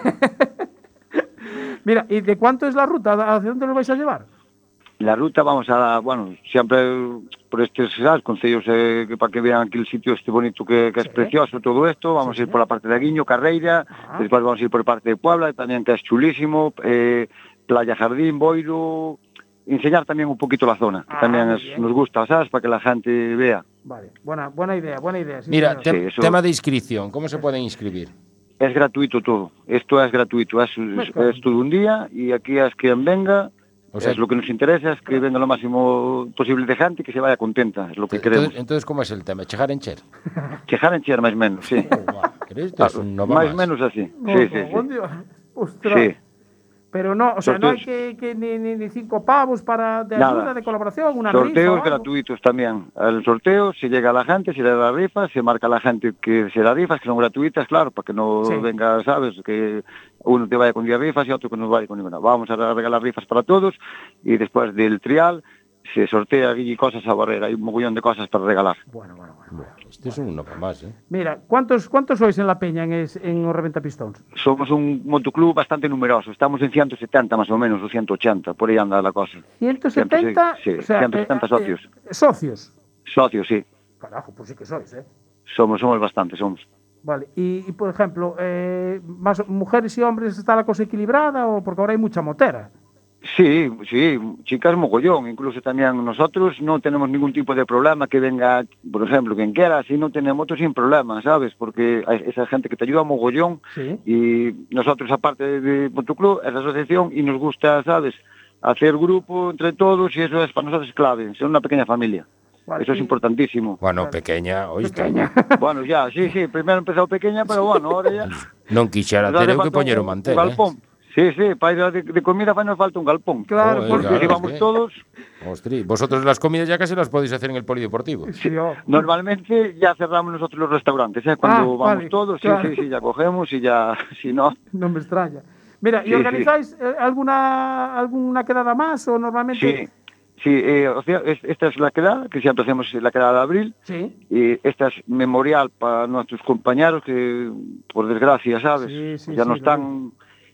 Mira, ¿y de cuánto es la ruta? ¿Hacia dónde lo vais a llevar? La ruta vamos a, bueno, siempre por estos ¿sabes? Concellos eh, que para que vean aquí el sitio este bonito que, que es Sí. precioso todo esto, vamos Sí, a ir sí. por la parte de Aguiño, Carreira, Ajá. después vamos a ir por parte de Puebla, también que es chulísimo, eh, Playa Jardín, Boiro, enseñar también un poquito la zona, que Ah, también muy es- bien. nos gusta, ¿sabes? Para que la gente vea. Vale, buena, buena idea, buena idea. sí, Mira, señor. te- Sí, eso- tema de inscripción, ¿cómo se pueden inscribir? Es gratuito todo, esto es gratuito, es, es, claro. es todo un día y aquí es quien venga, O sea, es lo que nos interesa, es que venga lo máximo posible de gente y que se vaya contenta, es lo que queremos. entonces, entonces, ¿cómo es el tema? ¿Chejar en cher? Chejar en Chier, más o menos, sí. Oh, guau, pero esto es Claro, un no va más más. o menos así. No, Sí, sí, no, sí. Dios. Ostras. Sí. Pero no, o sea, no hay Sorteos. que, que ni, ni, ni cinco pavos para de Nada. ayuda, de colaboración, una rifa o Sorteos algo. gratuitos también. El sorteo, se llega a la gente, se le da la rifa, se marca a la gente que se da rifas, que son gratuitas, claro, para que no Sí. venga, ¿sabes? Que uno te vaya con diez rifas y otro que no vaya con ninguna. Vamos a regalar rifas para todos y después del trial se sortea allí cosas a barrer. Hay un mogollón de cosas para regalar. Bueno, bueno, bueno. Esto es un no va más, ¿eh? Mira, ¿cuántos, cuántos sois en la peña en, es, en os Reventa Pistons? Somos un motoclub bastante numeroso. Estamos en ciento setenta más o menos, o ciento ochenta. Por ahí anda la cosa. ciento setenta, Sí, o sea, ciento setenta eh, socios. eh, socios. Socios, sí. Carajo, pues sí que sois, ¿eh? Somos, somos bastantes, somos. Vale, y, y, por ejemplo, eh, más mujeres y hombres, ¿está la cosa equilibrada o porque ahora hay mucha motera? Sí, sí, chicas mogollón. Incluso también nosotros no tenemos ningún tipo de problema que venga, por ejemplo, quien quiera, si no tenemos moto sin problema, ¿sabes? Porque hay esa gente que te ayuda mogollón Sí. y nosotros, aparte de Motoclub, es la asociación y nos gusta, ¿sabes? Hacer grupo entre todos y eso es para nosotros clave, ser una pequeña familia. Vale, Eso es y- importantísimo. Bueno, pequeña, oíste. Pequeña. Bueno, ya, sí, sí, primero empezado pequeña, pero bueno, ahora ya... Non quixera nos hace ter eu que falta poñer o un- mantel, un galpón. eh? Sí, sí, para ir de, de comida fai nos falta un galpón. Claro, Joder, porque claro, Si es vamos que- todos, Ostri, vosotros las comidas ya casi las podéis hacer en el polideportivo. Sí, oh. normalmente ya cerramos nosotros los restaurantes, ¿eh? Cuando Ah, vamos vale, todos, sí, claro. sí, sí, ya cogemos y ya, si no... No me extraña. Mira, ¿y Sí, organizáis eh, alguna alguna quedada más o normalmente? Sí, sí, eh, o sea, es- esta es la quedada, que siempre hacemos la quedada de abril, Sí. y esta es memorial para nuestros compañeros que, por desgracia, ¿sabes? Sí, sí, ya no sí, están...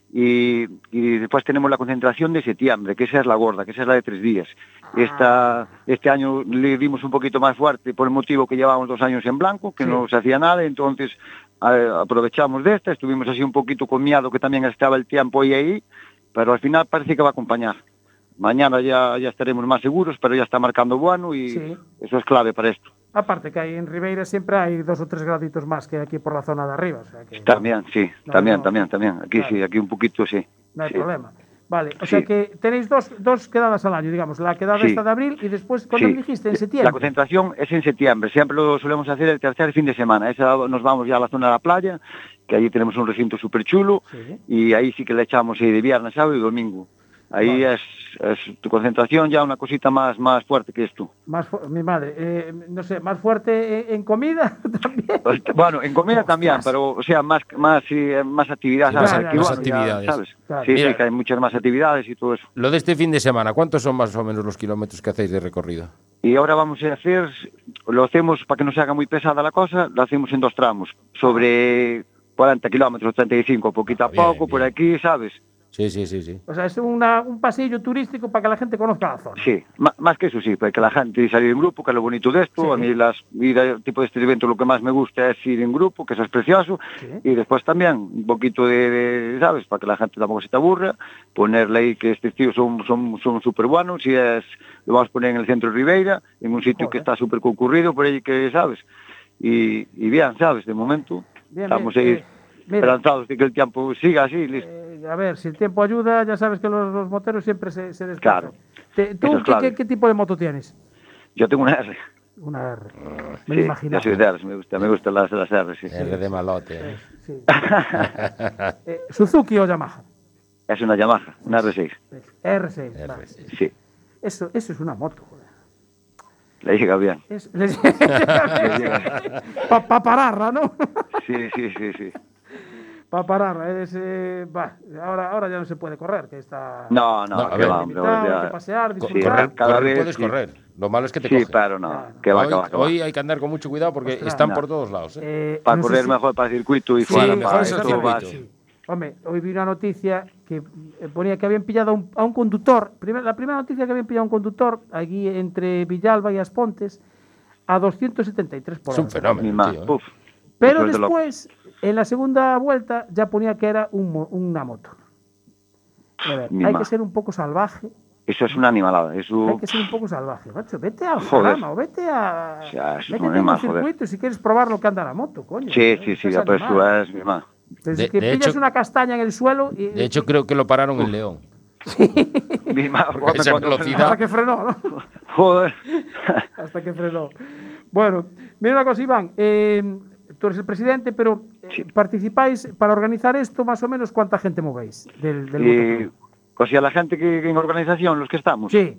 Y, y después tenemos la concentración de septiembre, que esa es la gorda, que esa es la de tres días. Ah. Esta, este año le dimos un poquito más fuerte por el motivo que llevábamos dos años en blanco, que Sí. no se hacía nada, entonces eh, aprovechamos de esta, estuvimos así un poquito con miedo que también estaba el tiempo ahí ahí, pero al final parece que va a acompañar. Mañana ya, ya estaremos más seguros, pero ya está marcando bueno y Sí. eso es clave para esto. Aparte que ahí en Ribeira siempre hay dos o tres graditos más que aquí por la zona de arriba. O sea que También, sí, No, también, no. también, también. Aquí Claro. sí, aquí un poquito sí. no hay sí. problema. Vale, o Sí. sea que tenéis dos, dos quedadas al año, digamos, la quedada Sí. esta de abril y después, ¿cuándo Sí. me dijiste? En La septiembre. concentración es en septiembre, siempre lo solemos hacer el tercer fin de semana. Esa nos vamos ya a la zona de la playa, que allí tenemos un recinto súper chulo, Sí. y ahí sí que le echamos eh, de viernes, sábado y domingo. Ahí vale. es, es tu concentración ya una cosita más, más fuerte que esto. Más mi madre, eh, no sé, más fuerte en, en comida también. Pues, bueno, en comida Ostras. también, pero o sea, más más sí, más actividades. Sí, ¿sabes? más, Aquí, más bueno, actividades. Ya, ¿sabes? Claro. Sí, Mira, sí, que hay muchas más actividades y todo eso. Lo de este fin de semana, ¿cuántos son más o menos los kilómetros que hacéis de recorrido? Y ahora vamos a hacer, lo hacemos para que no se haga muy pesada la cosa, lo hacemos en dos tramos, sobre cuarenta kilómetros, treinta y cinco, poquito a bien, poco, bien. Por aquí, ¿sabes? Sí, sí, sí, sí. O sea, es una, un pasillo turístico para que la gente conozca la zona. Sí, más que eso sí, para que la gente salir en grupo, que es lo bonito de esto. Sí. A mí las ir a tipo de este evento lo que más me gusta es ir en grupo, que eso es precioso. Sí. Y después también un poquito de, de, ¿sabes? Para que la gente tampoco se te aburra, ponerle ahí que estos tíos son son son súper buenos, y es lo vamos a poner en el centro de Ribeira, en un sitio Joder. que está súper concurrido, por ahí que, ¿sabes? Y, y bien, ¿sabes? De momento bien, estamos bien. ahí eh, esperanzados de que el tiempo siga así, listo. Eh, A ver, si el tiempo ayuda, ya sabes que los, los moteros siempre se, se desplazan. Claro. Te, ¿Tú qué, qué, qué tipo de moto tienes? Yo tengo una R. Una R. Uh, me sí, imaginaba. Yo soy de R, me gusta, me gustan las, las R, sí. R de malote. ¿eh? Sí. eh, ¿Suzuki o Yamaha? Es una Yamaha, una R seis. R seis, R seis. Sí. Eso, eso es una moto, joder. Le llega bien. Es, le llega Para pa pararla, ¿no? Sí, sí, sí, sí. Para parar, es, eh, bah, ahora, ahora ya no se puede correr, que está... No, no, no que ver, va, limitado, hay que pasear, disfrutar. Sí, correr, cada correr vez puedes sí. correr, lo malo es que te sí, coge. Sí, pero no, no, no. que va, hoy, que va, que va. Hoy hay que andar con mucho cuidado porque Ostras, están no. por todos lados. ¿eh? Eh, para no correr si... mejor para circuito y sí, fuera. mejor para es el esto, circuito. vas... Sí. Hombre, hoy vi una noticia que ponía que habían pillado a un, a un conductor, primer, la primera noticia que habían pillado a un conductor aquí entre Villalba y Aspontes a doscientos setenta y tres por hora. Es un fenómeno, tío, ¿eh? Uf, pero después, en la segunda vuelta, ya ponía que era un, una moto. A ver, hay que ser un poco salvaje. Eso es una animalada. Eso... Hay que ser un poco salvaje, macho. Vete a Jarama o vete a... O sea, eso métete es en un un circuito joder. si quieres probar lo que anda la moto, coño. Sí, ¿eh? sí, sí, es pues eso es mi mamá. Pues de, es que de pillas hecho, una castaña en el suelo y... De hecho, creo que lo pararon en León. Sí. Mi mamá, esa velocidad... Hasta que frenó, ¿no? Joder. Hasta que frenó. Bueno, mira una cosa, Iván. Eh, tú eres el presidente, pero eh, sí. participáis para organizar esto, más o menos, ¿cuánta gente movéis del, del y, o sea, la gente que, que en organización, los que estamos. Sí.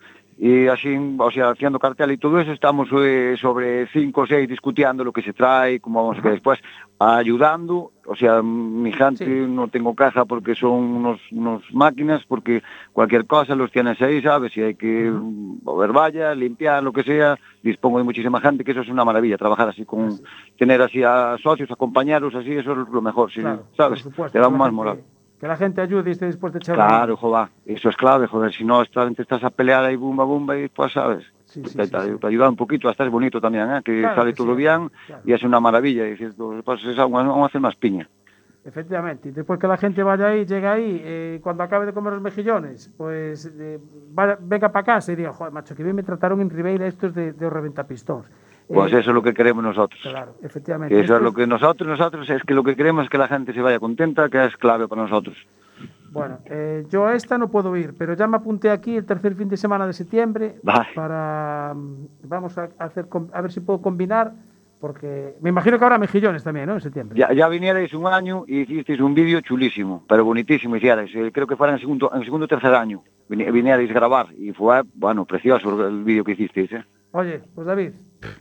Y así, o sea, haciendo cartel y todo eso, estamos eh, sobre cinco o seis discutiendo lo que se trae, cómo vamos a hacer después, ayudando. O sea, mi gente sí. no tengo caja porque son unos, unos máquinas, porque cualquier cosa los tienes ahí, ¿sabes? Si hay que uh-huh. mover vallas, limpiar, lo que sea, dispongo de muchísima gente, que eso es una maravilla, trabajar así con, sí. tener así a socios, a compañeros, así, eso es lo mejor, sí, claro, ¿sabes? Te da más moral. Que la gente ayude y esté dispuesta a echar. Claro, joder, eso es clave, joder, si no estás, estás a pelear ahí, bumba, bumba, y pues, ¿sabes? Sí, sí, te, sí, te, sí. te ayuda un poquito, hasta es bonito también, ¿eh? Que claro sale que todo sí, bien, claro. Y es una maravilla, y dices, pues es algo, vamos a hacer más piña. Efectivamente, y después que la gente vaya ahí, llega ahí, eh, cuando acabe de comer los mejillones, pues eh, vaya, venga para casa y diga, joder, macho, que bien me trataron en Ribeira estos de, de Reventapistons. Pues eh, eso es lo que queremos nosotros. Claro, efectivamente. Que eso es lo que nosotros, nosotros, es que lo que queremos es que la gente se vaya contenta, que es clave para nosotros. Bueno, eh, yo a esta no puedo ir, pero ya me apunté aquí el tercer fin de semana de septiembre vale. para, vamos a hacer, a ver si puedo combinar, porque me imagino que habrá mejillones también, ¿no? En septiembre. Ya, ya vinierais un año y hicisteis un vídeo chulísimo, pero bonitísimo, hicierais, creo que fuera en el segundo, en el segundo o tercer año, vinierais a grabar y fue, bueno, precioso el vídeo que hicisteis, ¿eh? Oye, pues David,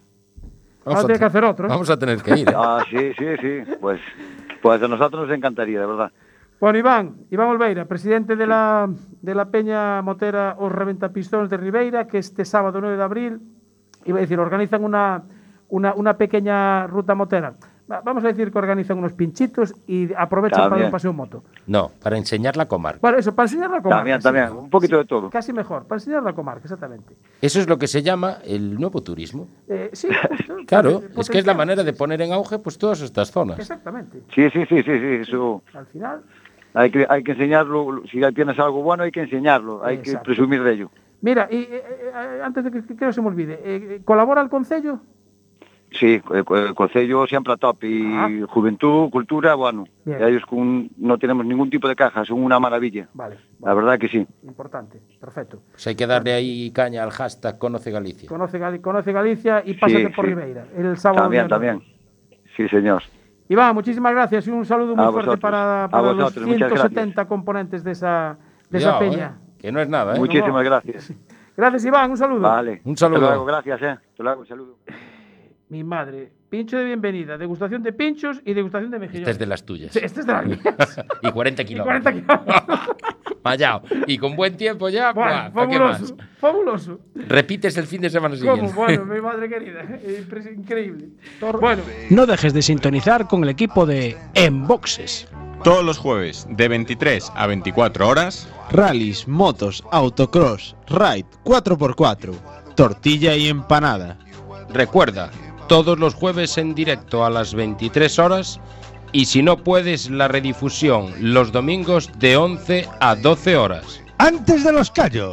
vamos ahora tiene que hacer otro, ¿eh? Vamos a tener que ir, ¿eh? Ah, sí, sí, sí, pues, pues a nosotros nos encantaría, de verdad. Bueno, Iván, Iván Olveira, presidente de la, de la Peña Motera Os Reventapistons de Ribeira, que este sábado nueve de abril, iba a decir, organizan una, una, una pequeña ruta motera. Vamos a decir que organizan unos pinchitos y aprovechan también para un paseo en moto. No, para enseñar la comarca. Bueno, eso, para enseñar la comarca. También, también, sí, un poquito sí, de todo. Casi mejor, para enseñar la comarca, exactamente. Eso es lo que se llama el nuevo turismo. Eh, sí, justo, claro, es que es la manera de poner en auge pues todas estas zonas. Exactamente. Sí, sí, sí, sí, sí, eso. Al final... Hay que, hay que enseñarlo, si tienes algo bueno hay que enseñarlo, hay Exacto. que presumir de ello. Mira, y eh, eh, antes de que, que no se me olvide, eh, ¿colabora el Concello? Sí, el, el Concello siempre a top, y ah. Juventud, Cultura, bueno, ellos con, no tenemos ningún tipo de caja, son una maravilla. Vale, vale. La verdad que sí. Importante, perfecto. Pues hay que darle ahí caña al hashtag Conoce Galicia. Conoce, Gal Conoce Galicia y pásate sí, por sí. Ribeira, el sábado. También, también. Sí, señor. Iván, muchísimas gracias y un saludo muy a fuerte vosotros. para, para vosotros, los ciento setenta componentes de esa, de esa Cuidado, peña. eh, que no es nada, ¿eh? Muchísimas gracias. Gracias, Iván, un saludo. Vale. Un saludo. Hasta luego, gracias, eh. Hasta luego, un saludo. Mi madre, pincho de bienvenida, degustación de pinchos y degustación de mejillones. Este es de las tuyas. Sí, este es de las mías. Y cuarenta Y kilómetros. cuarenta kilómetros. Vayao. Y con buen tiempo ya, Bueno, buah, ¿para qué más? fabuloso, fabuloso. Repites el fin de semana ¿Cómo? siguiente. Bueno, mi madre querida, impres- increíble. Bueno, No dejes de sintonizar con el equipo de En Boxes. Todos los jueves de veintitrés a veinticuatro horas. Rallys, motos, autocross, ride, cuatro por cuatro, tortilla y empanada. Recuerda, todos los jueves en directo a las veintitrés horas y si no puedes la redifusión los domingos de once a doce horas. Antes de los callos.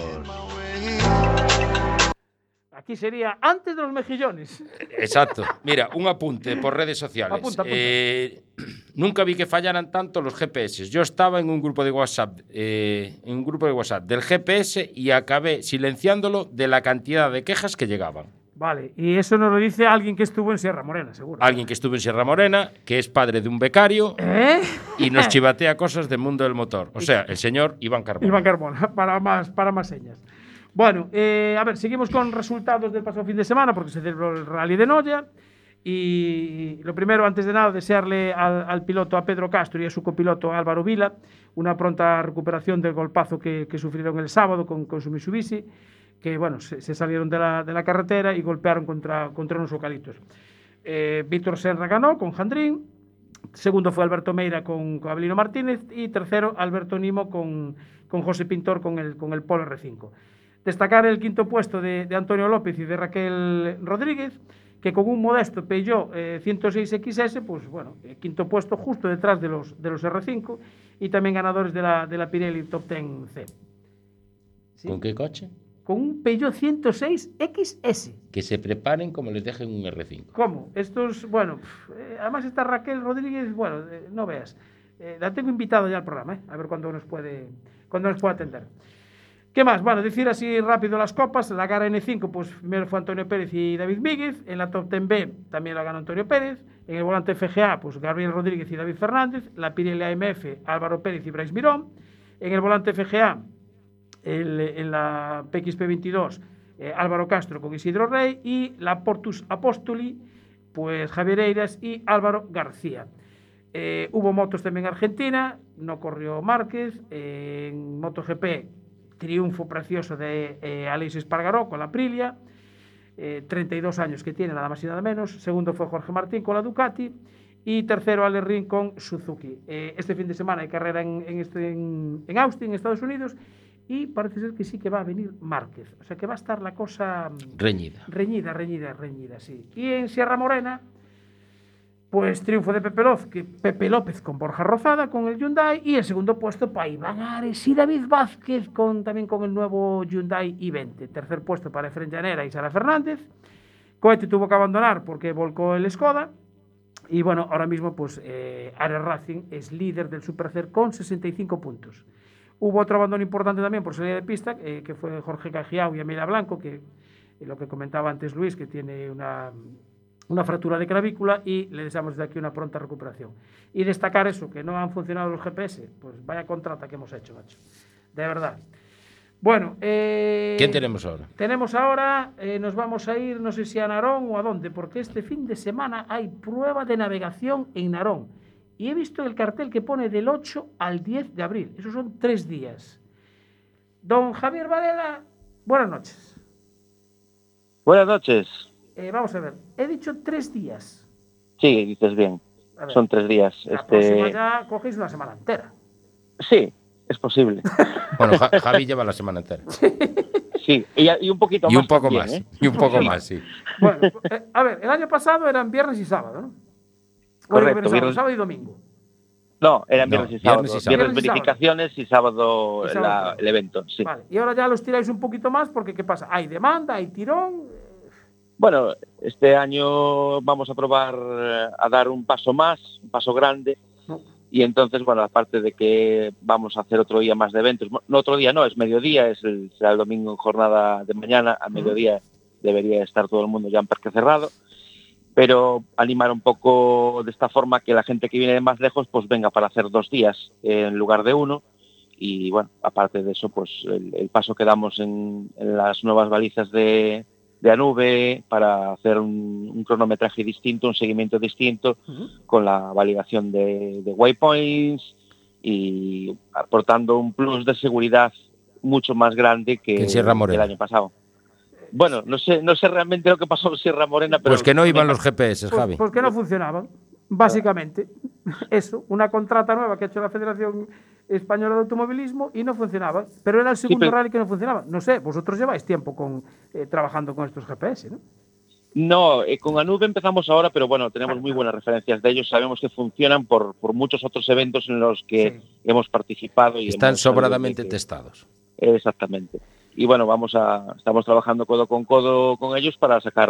aquí sería antes de los mejillones. Exacto. Mira, un apunte por redes sociales. Apunta, apunta. Eh, nunca vi que fallaran tanto los G P S. Yo estaba en un grupo de WhatsApp, eh, en un grupo de WhatsApp del G P S y acabé silenciándolo de la cantidad de quejas que llegaban. Vale, y eso nos lo dice alguien que estuvo en Sierra Morena, seguro. Alguien que estuvo en Sierra Morena, que es padre de un becario ¿Eh? y nos chivatea cosas del mundo del motor. O sea, el señor Iván Carbón. Iván Carbona, para más, para más señas. Bueno, eh, a ver, seguimos con resultados del pasado fin de semana porque se celebró el Rally de Noia. Y lo primero, antes de nada, desearle al, al piloto, a Pedro Castro y a su copiloto Álvaro Vila, una pronta recuperación del golpazo que, que sufrieron el sábado con, con su Mitsubishi, que bueno, se, se salieron de la, de la carretera y golpearon contra, contra unos eucaliptos. Eh, Víctor Senra ganó con Jandrín, segundo fue Alberto Meira con, con Abelino Martínez y tercero Alberto Nimo con, con José Pintor con el, con el Polo R cinco. Destacar el quinto puesto de, de Antonio López y de Raquel Rodríguez, que con un modesto Peugeot eh, ciento seis X S, pues bueno, eh, quinto puesto justo detrás de los, de los R cinco y también ganadores de la, de la Pirelli Top diez C. ¿Sí? ¿Con qué coche? Con un Peugeot ciento seis X S. Que se preparen como les dejen un R cinco. ¿Cómo? Estos, bueno, eh, además está Raquel Rodríguez, bueno, eh, no veas. Eh, la tengo invitada ya al programa, eh, a ver cuándo nos puede, cuándo nos puede atender. ¿Qué más? Bueno, decir así rápido las copas. La Gara N cinco, pues primero fue Antonio Pérez y David Míguez. En la Top diez B también la ganó Antonio Pérez. En el volante F G A, pues Gabriel Rodríguez y David Fernández. La Pirelli A M F, Álvaro Pérez y Brais Mirón. En el volante F G A, el, en la P X P veintidós, eh, Álvaro Castro con Isidro Rey. Y la Portus Apostoli, pues Javier Eiras y Álvaro García. Eh, hubo motos también en Argentina, no corrió Márquez. Eh, en MotoGP, triunfo precioso de eh, Aleix Espargaró con la Aprilia, eh, treinta y dos años que tiene, nada más y nada menos. Segundo fue Jorge Martín con la Ducati y tercero Ale Rin con Suzuki. Eh, este fin de semana hay carrera en, en, este, en, en Austin, en Estados Unidos, y parece ser que sí que va a venir Márquez. O sea que va a estar la cosa Reñida. Reñida, reñida, reñida, sí. Y en Sierra Morena, pues triunfo de Pepe López, que Pepe López con Borja Rozada con el Hyundai, y el segundo puesto para Iván Ares y David Vázquez con, también con el nuevo Hyundai i veinte. Tercer puesto para Efren Llanera y Sara Fernández. Cohete tuvo que abandonar porque volcó el Skoda. Y bueno, ahora mismo pues eh, Ares Racing es líder del Supercer con sesenta y cinco puntos. Hubo otro abandono importante también por salida de pista, eh, que fue Jorge Cajiao y Emilia Blanco, que eh, lo que comentaba antes Luis, que tiene una... una fractura de clavícula, y le deseamos desde aquí una pronta recuperación. Y destacar eso, que no han funcionado los G P S, pues vaya contrata que hemos hecho, macho. De verdad. Bueno, eh, ¿Quién tenemos ahora? Tenemos ahora, eh, nos vamos a ir, no sé si a Narón o a dónde, porque este fin de semana hay prueba de navegación en Narón. Y he visto el cartel que pone del ocho al diez de abril. Esos son tres días. Don Javier Varela, buenas noches. Buenas noches. Eh, vamos a ver, he dicho tres días. Sí, dices bien. Ver, son tres días. La este... próxima ya cogéis una semana entera. Sí, es posible. Bueno, ja Javi lleva la semana entera. Sí, y, y un poquito y más. Un poco también, más ¿eh? Y un poco más, sí. Bueno, eh, a ver, el año pasado eran viernes y sábado, ¿no? Correcto, viernes, viernes... sábado y domingo. No, eran viernes, no, y, sábado. viernes y sábado. Viernes verificaciones y sábado, y sábado la, el evento. Sí. Vale, y ahora ya los tiráis un poquito más porque ¿qué pasa? Hay demanda, hay tirón. Bueno, este año vamos a probar a dar un paso más, un paso grande. No. Y entonces, bueno, aparte de que vamos a hacer otro día más de eventos, no otro día no, es mediodía, es el, será el domingo en jornada de mañana, a mediodía debería estar todo el mundo ya en parque cerrado, pero animar un poco de esta forma que la gente que viene de más lejos pues venga para hacer dos días en lugar de uno, y bueno, aparte de eso, pues el, el paso que damos en, en las nuevas balizas de, de Anube para hacer un, un cronometraje distinto, un seguimiento distinto, uh-huh. con la validación de, de waypoints y aportando un plus de seguridad mucho más grande que, que Sierra Morena. El año pasado. Bueno, no sé, no sé realmente lo que pasó en Sierra Morena, pero... Pues que no iban los G P S, Javi. Pues porque no funcionaban, básicamente. Eso, una contrata nueva que ha hecho la Federación Española de Automovilismo y no funcionaba. Pero era el segundo sí, pero... rally que no funcionaba. No sé, vosotros lleváis tiempo con eh, trabajando con estos G P S, ¿no? No, eh, con Anube empezamos ahora, pero bueno, tenemos muy buenas referencias de ellos. Sabemos que funcionan por, por muchos otros eventos en los que sí. hemos participado. Y están hemos sobradamente que... testados. Exactamente. Y bueno, vamos a, estamos trabajando codo con codo con ellos para sacar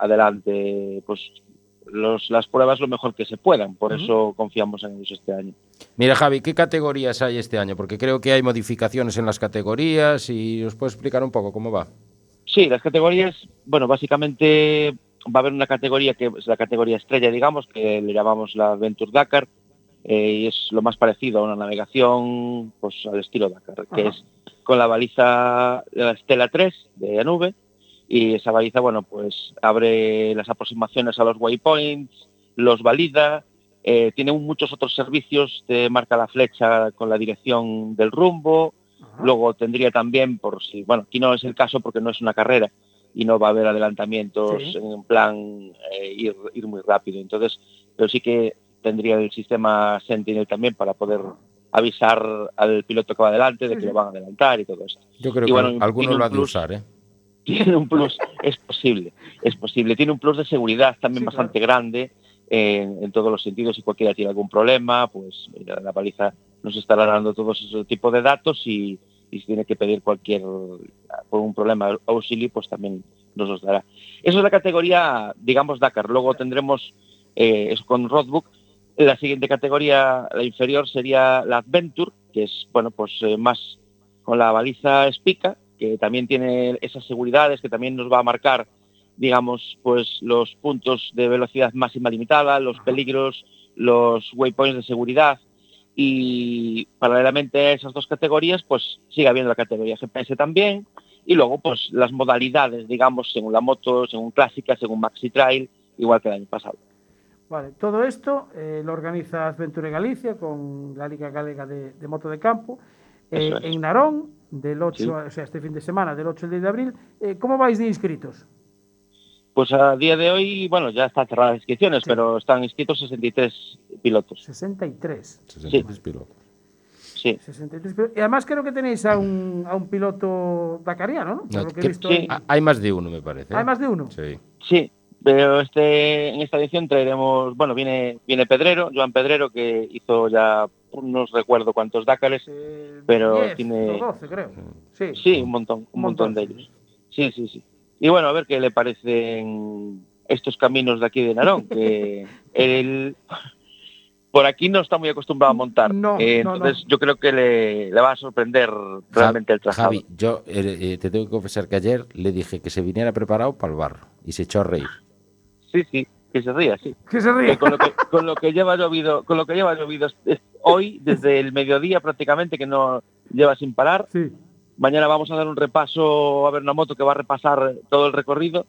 adelante pues los, las pruebas lo mejor que se puedan. Por uh-huh. eso confiamos en ellos este año. Mira, Javi, ¿qué categorías hay este año? Porque creo que hay modificaciones en las categorías y os puedes explicar un poco cómo va. Sí, las categorías, bueno, básicamente va a haber una categoría que es la categoría estrella, digamos, que le llamamos la Adventure Dakar, eh, y es lo más parecido a una navegación pues al estilo Dakar, que Ajá. es con la baliza la Stella tres de Anube, y esa baliza, bueno, pues abre las aproximaciones a los waypoints, los valida, eh, tiene muchos otros servicios, te marca la flecha con la dirección del rumbo. Ajá. Luego tendría también, por si, bueno, aquí no es el caso porque no es una carrera y no va a haber adelantamientos sí. en plan eh, ir, ir muy rápido, entonces, pero sí que tendría el sistema Sentinel también para poder avisar al piloto que va adelante de que sí, lo van a adelantar y todo eso. Yo creo y, que bueno, algunos lo ha de plus, usar, ¿eh? Tiene un plus, es posible, es posible. Tiene un plus de seguridad también sí, bastante claro. grande en, en todos los sentidos. Si cualquiera tiene algún problema, pues mira, la baliza nos estará dando todo ese tipo de datos y, y si tiene que pedir cualquier, por un problema auxilio, pues también nos los dará. Eso es la categoría, digamos, Dakar. Luego tendremos, eh, eso con Roadbook. La siguiente categoría, la inferior, sería la Adventure, que es, bueno, pues eh, más con la baliza Spica, que también tiene esas seguridades, que también nos va a marcar, digamos, pues los puntos de velocidad máxima limitada, los peligros, los waypoints de seguridad. Y paralelamente a esas dos categorías, pues sigue habiendo la categoría G P S también, y luego pues las modalidades, digamos, según la moto, según clásica, según Maxi Trail, igual que el año pasado. Vale, todo esto eh, lo organiza Adventure Galicia con la Liga Galega de, de Moto de Campo, eh, es. en Narón, del ocho, sí. o sea, este fin de semana, del ocho al diez de abril. Eh, ¿Cómo vais de inscritos? Pues a día de hoy, bueno, ya están cerradas las inscripciones, sí. pero están inscritos sesenta y tres pilotos. sesenta y tres. sesenta y tres sí. pilotos. Sí. sesenta y tres pilotos. Y además creo que tenéis a un, a un piloto dakariano, ¿no? no lo que que, he visto sí. en... Hay más de uno, me parece. ¿Hay más de uno? Sí. Sí, pero este, en esta edición traeremos, bueno, viene, viene Pedrero, Joan Pedrero, que hizo ya, no recuerdo cuántos Dakares, eh, pero diez, tiene... doce, creo. Sí, sí un montón, un, un montón, montón de ellos. Sí, sí, sí. Y bueno, a ver qué le parecen estos caminos de aquí de Narón, que el, por aquí no está muy acostumbrado a montar. No, eh, no, entonces no. yo creo que le, le va a sorprender realmente el trazado. Javi, yo eh, te tengo que confesar que ayer le dije que se viniera preparado para el barro y se echó a reír. Sí, sí, que se ría, sí. Que se ría. Que con, lo que, con lo que lleva llovido, con lo que lleva llovido hoy, desde el mediodía prácticamente, que no lleva sin parar. Sí. Mañana vamos a dar un repaso, a ver una moto que va a repasar todo el recorrido,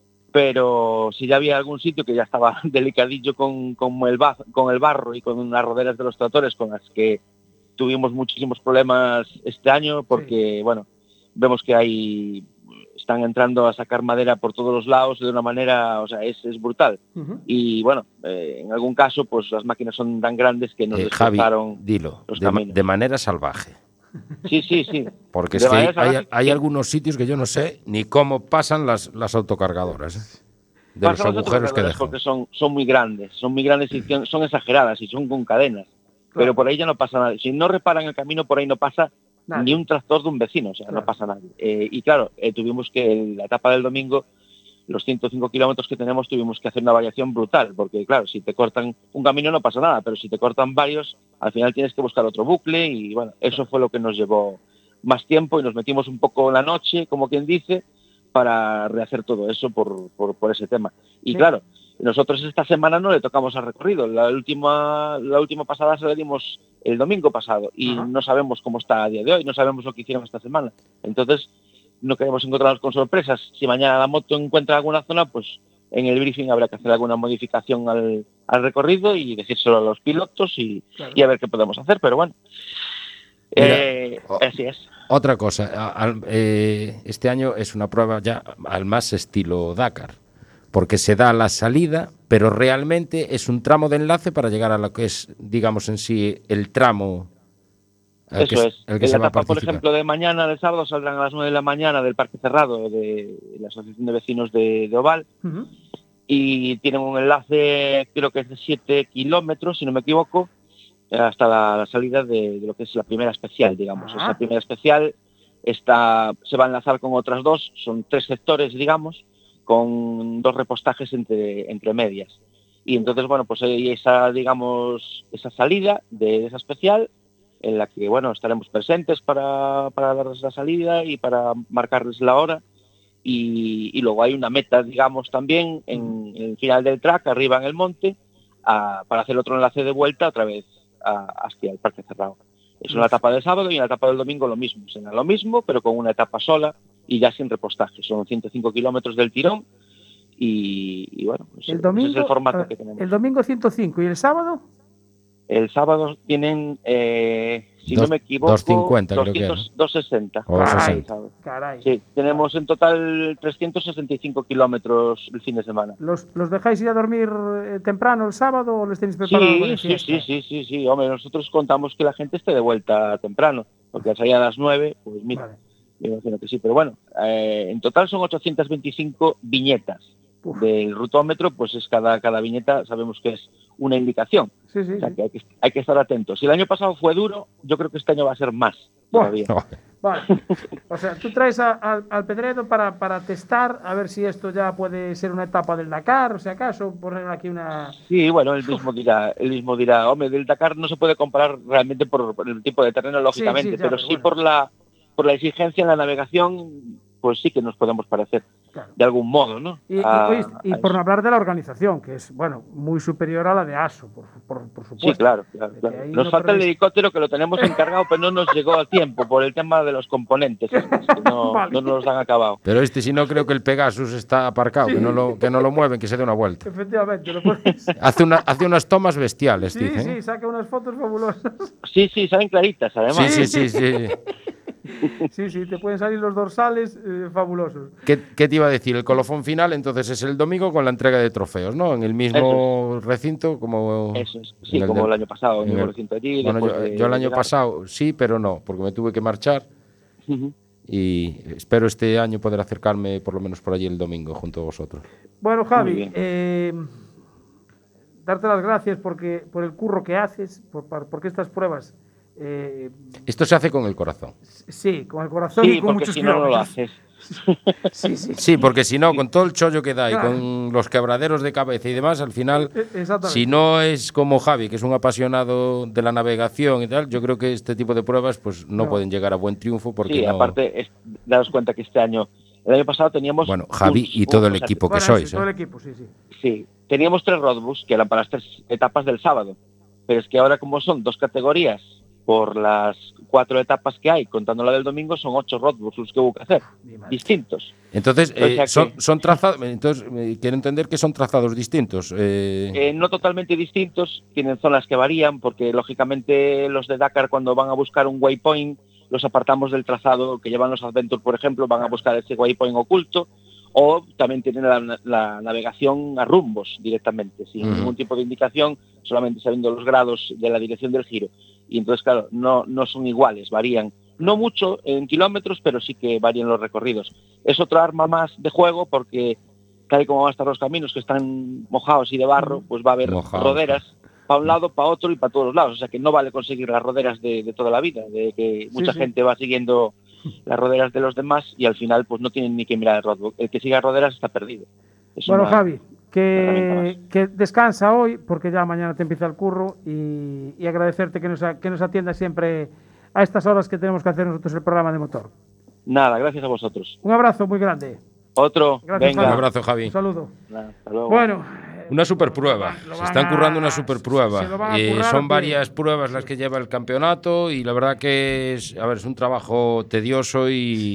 pero si ya había algún sitio que ya estaba delicadillo con, con, el, bar, con el barro y con las roderas de los tractores con las que tuvimos muchísimos problemas este año, porque, sí. bueno, vemos que hay... están entrando a sacar madera por todos los lados de una manera, o sea, es, es brutal. Uh-huh. Y bueno, eh, en algún caso, pues las máquinas son tan grandes que nos eh, destrozaron Javi, dilo, los de, caminos. De manera salvaje. Sí, sí, sí. Porque es que hay, hay, hay algunos sitios que yo no sé ni cómo pasan las, las autocargadoras, ¿eh? De pasan los agujeros que dejan. Porque son, son muy grandes, son muy grandes y son exageradas y son con cadenas. Claro. Pero por ahí ya no pasa nada. Si no reparan el camino, por ahí no pasa Nadie. Ni un tractor de un vecino, o sea, claro. no pasa nada. Eh, y claro, eh, tuvimos que, en la etapa del domingo, los ciento cinco kilómetros que tenemos, tuvimos que hacer una variación brutal, porque claro, si te cortan un camino no pasa nada, pero si te cortan varios, al final tienes que buscar otro bucle y bueno, eso fue lo que nos llevó más tiempo y nos metimos un poco la noche, como quien dice, para rehacer todo eso por, por, por ese tema. Y sí. claro, Nosotros esta semana no le tocamos al recorrido. La última, la última pasada se la dimos el domingo pasado y uh-huh. no sabemos cómo está a día de hoy, no sabemos lo que hicieron esta semana. Entonces, no queremos encontrarnos con sorpresas. Si mañana la moto encuentra alguna zona, pues en el briefing habrá que hacer alguna modificación al, al recorrido y decírselo a los pilotos y, claro. y a ver qué podemos hacer. Pero bueno, Mira, eh, así es. Otra cosa, al, eh, este año es una prueba ya al más estilo Dakar, porque se da la salida, pero realmente es un tramo de enlace para llegar a lo que es, digamos en sí, el tramo. El Eso que, es. El que en se la etapa, por ejemplo, de mañana, del sábado, saldrán a las nueve de la mañana del Parque Cerrado de la Asociación de Vecinos de, de Oval uh-huh. y tienen un enlace, creo que es de siete kilómetros, si no me equivoco, hasta la, la salida de, de lo que es la primera especial, digamos. Uh-huh. Esa primera especial está, se va a enlazar con otras dos, son tres sectores, digamos, con dos repostajes entre, entre medias. Y entonces, bueno, pues hay esa, digamos, esa salida de esa especial en la que, bueno, estaremos presentes para, para darles la salida y para marcarles la hora. Y, y luego hay una meta, digamos, también en, en el final del track, arriba en el monte, a, para hacer otro enlace de vuelta otra vez a, hacia el Parque Cerrado. Es una etapa del sábado y una etapa del domingo lo mismo. Será lo mismo, pero con una etapa sola y ya sin repostaje. Son ciento cinco kilómetros del tirón y, y bueno, pues el domingo, ese es el formato que tenemos. El domingo ciento cinco, ¿y el sábado? El sábado tienen, eh, si Dos, no me equivoco, doscientos cincuenta, creo que era. doscientos sesenta. Oh, Caray, caray. Sí, tenemos en total trescientos sesenta y cinco kilómetros el fin de semana. ¿Los, los dejáis ir a dormir eh, temprano el sábado o les tenéis preparado algo de sí, fiesta? sí, sí, sí, sí, hombre, nosotros contamos que la gente esté de vuelta temprano, porque al salir a las nueve, pues mira, vale. Me imagino que sí, pero bueno, eh, en total son ochocientas veinticinco viñetas. Uf. Del rutómetro, pues es cada, cada viñeta, sabemos que es una indicación. Sí, sí, o sea, sí. que hay, que hay que estar atentos. Si el año pasado fue duro, yo creo que este año va a ser más todavía. Bueno, vale. O sea, tú traes a, a, al Pedredo para, para testar, a ver si esto ya puede ser una etapa del Dakar, o si acaso poner aquí una... Sí, bueno, él mismo dirá, él mismo dirá, hombre, del Dakar no se puede comparar realmente por, por el tipo de terreno, lógicamente, sí, sí, ya, pero sí bueno. por la por la exigencia en la navegación, pues sí que nos podemos parecer. Claro. De algún modo, ¿no? Y, a, y, y por no hablar de la organización, que es, bueno, muy superior a la de ASO, por, por, por supuesto. Sí, claro, claro. claro. Nos no falta perdéis... el helicóptero, que lo tenemos encargado, pero no nos llegó a tiempo por el tema de los componentes, que no, vale. no nos han acabado. Pero este, si no, creo que el Pegasus está aparcado, sí. que, no lo, que no lo mueven, que se dé una vuelta. Efectivamente, lo puedes... hace, una, hace unas tomas bestiales, sí, dicen. Sí, sí, saca unas fotos fabulosas. Sí, sí, salen claritas, además. Sí, sí, sí, sí. Sí, sí, te pueden salir los dorsales eh, fabulosos. ¿Qué, ¿Qué te iba a decir? El colofón final, entonces, es el domingo con la entrega de trofeos, ¿no? En el mismo es. recinto como... Eso es, sí, como el, de... el año pasado, en el mismo recinto allí. Bueno, yo, de, yo el año llegar. pasado sí, pero no, porque me tuve que marchar. Uh-huh. Y espero este año poder acercarme por lo menos por allí el domingo junto a vosotros. Bueno, Javi, eh, darte las gracias porque por el curro que haces, por, porque estas pruebas... Eh, Esto se hace con el corazón. Sí, con el corazón sí, y con muchos si kilómetros. No lo haces. sí, sí. sí, porque si no, con todo el chollo que da claro. y con los quebraderos de cabeza y demás, al final, si no es como Javi, que es un apasionado de la navegación y tal, yo creo que este tipo de pruebas pues no, no. pueden llegar a buen triunfo porque sí, no... aparte, es, daos cuenta que este año, el año pasado teníamos... Bueno, Javi un, y todo un, el equipo o sea, que bueno, sois. Sí, todo ¿eh? el equipo, sí, sí. Sí, teníamos tres roadbooks que eran para las tres etapas del sábado, pero es que ahora como son dos categorías por las cuatro etapas que hay, contando la del domingo, son ocho roadbooks los que hubo que hacer, distintos. Entonces, eh, o sea son, que, son trazados, entonces eh, quiero entender que son trazados distintos. Eh... Eh, no totalmente distintos, tienen zonas que varían, porque lógicamente los de Dakar cuando van a buscar un waypoint, los apartamos del trazado que llevan los Adventure, por ejemplo, van a buscar ese waypoint oculto, o también tienen la, la navegación a rumbos directamente, sin uh-huh. ningún tipo de indicación, solamente sabiendo los grados de la dirección del giro. Y entonces, claro, no, no son iguales, varían. No mucho en kilómetros, pero sí que varían los recorridos. Es otra arma más de juego porque, tal y como van a estar los caminos, que están mojados y de barro, pues va a haber Mojado. roderas para un lado, para otro y para todos los lados. O sea que no vale conseguir las roderas de, de toda la vida, de que mucha sí, gente sí. va siguiendo las roderas de los demás y al final pues no tienen ni que mirar el roadbook. El que siga roderas está perdido. Es bueno, una, Javi, que, que descansa hoy porque ya mañana te empieza el curro y, y agradecerte que nos, que nos atiendas siempre a estas horas que tenemos que hacer nosotros el programa de motor. Nada, gracias a vosotros. Un abrazo muy grande. Otro, gracias, venga. Javi. Un abrazo, Javi. Un saludo. Nada, hasta luego. Bueno, Una superprueba. Lo van- lo Se están van currando a- una superprueba. se lo van a Eh, currar son bien. varias pruebas las que lleva el campeonato y la verdad que es, a ver, es un trabajo tedioso y,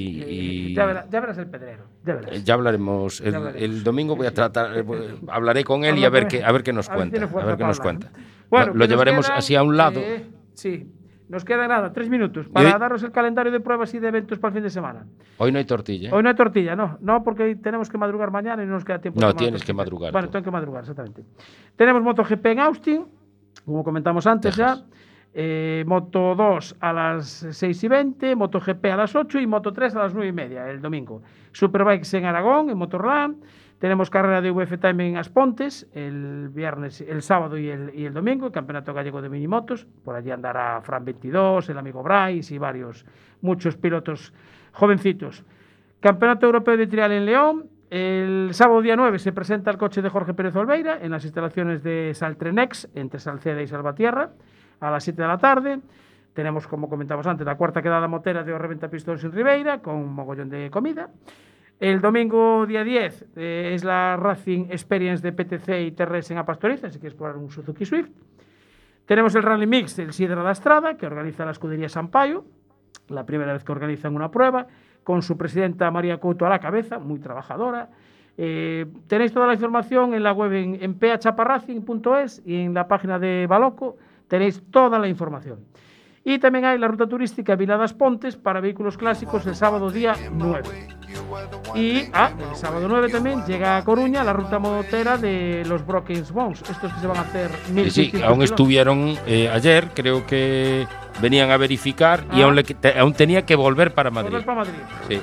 y- Ya verás, ya verás el pedrero. Ya verás. eh, ya hablaremos. El, Ya veremos. el domingo voy a tratar, eh, voy- hablaré con él y a ver qué, a ver qué nos A ver si cuenta. tiene A fuerza ver qué para nos hablar. cuenta. Bueno, lo que lo nos llevaremos quedan, así a un lado. eh, sí, nos queda nada, tres minutos para hoy- daros el calendario de pruebas y de eventos para el fin de semana. Hoy no hay tortilla. ¿eh? Hoy no hay tortilla, no, no, porque hoy tenemos que madrugar mañana y no nos queda tiempo. No, de tomar tienes tortilla. que madrugar Bueno, tú. tengo que madrugar, exactamente. Tenemos MotoGP en Austin, como comentamos antes Texas. ya. Eh, Moto dos a las seis y veinte, MotoGP a las ocho y Moto tres a las nueve y media el domingo. Superbikes en Aragón, en Motorland. Tenemos carrera de V F Time en Aspontes el viernes, el sábado y el, y el domingo, el Campeonato Gallego de Minimotos. Por allí andará Fran veintidós, el amigo Bryce y varios, muchos pilotos jovencitos. Campeonato Europeo de Trial en León. El sábado día nueve se presenta el coche de Jorge Pérez Olveira en las instalaciones de Saltrenex, entre Salceda y Salvatierra, a las siete de la tarde. Tenemos, como comentamos antes, la cuarta quedada motera de Reventa Pistones en Ribeira, con un mogollón de comida. El domingo día diez eh, es la Racing Experience de P T C y T R S en Apastoriza, si quieres probar un Suzuki Swift. Tenemos el Rally Mix del Sidra da Estrada, que organiza la escudería Sampaio, la primera vez que organizan una prueba, con su presidenta María Couto a la cabeza, muy trabajadora. Eh, tenéis toda la información en la web en, en p h p racing punto es y en la página de Baloco tenéis toda la información. Y también hay la ruta turística Vila das Pontes para vehículos clásicos el sábado día nueve. Y ah, el sábado nueve también llega a Coruña la ruta motera de los Broken Bones, estos que se van a hacer mil Sí, sí, aún estuvieron eh, ayer, creo que venían a verificar y Ah. aún, le, te- aún tenía que volver para Madrid. Volver para Madrid. Sí.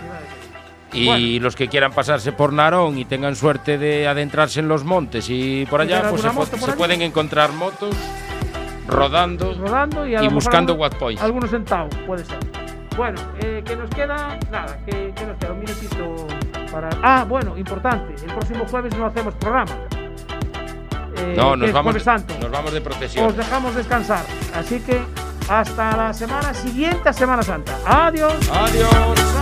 Y Bueno. los que quieran pasarse por Narón y tengan suerte de adentrarse en los montes y por ¿Y allá, ver pues se, alguna po- moto por se allí? pueden encontrar motos rodando, rodando y, a y lo mejor buscando alguno- what points. Algunos sentados, puede ser. Bueno, eh, que nos queda, nada, que, que nos queda un minutito para... Ah, bueno, importante, el próximo jueves no hacemos programa. Eh, No, que nos es vamos, Jueves Santo. nos vamos de procesión. Os dejamos descansar, así que hasta la semana siguiente a Semana Santa. Adiós. Adiós.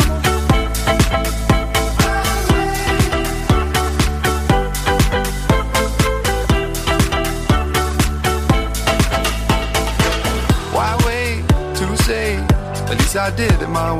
Why wait to say? At least I did it my way.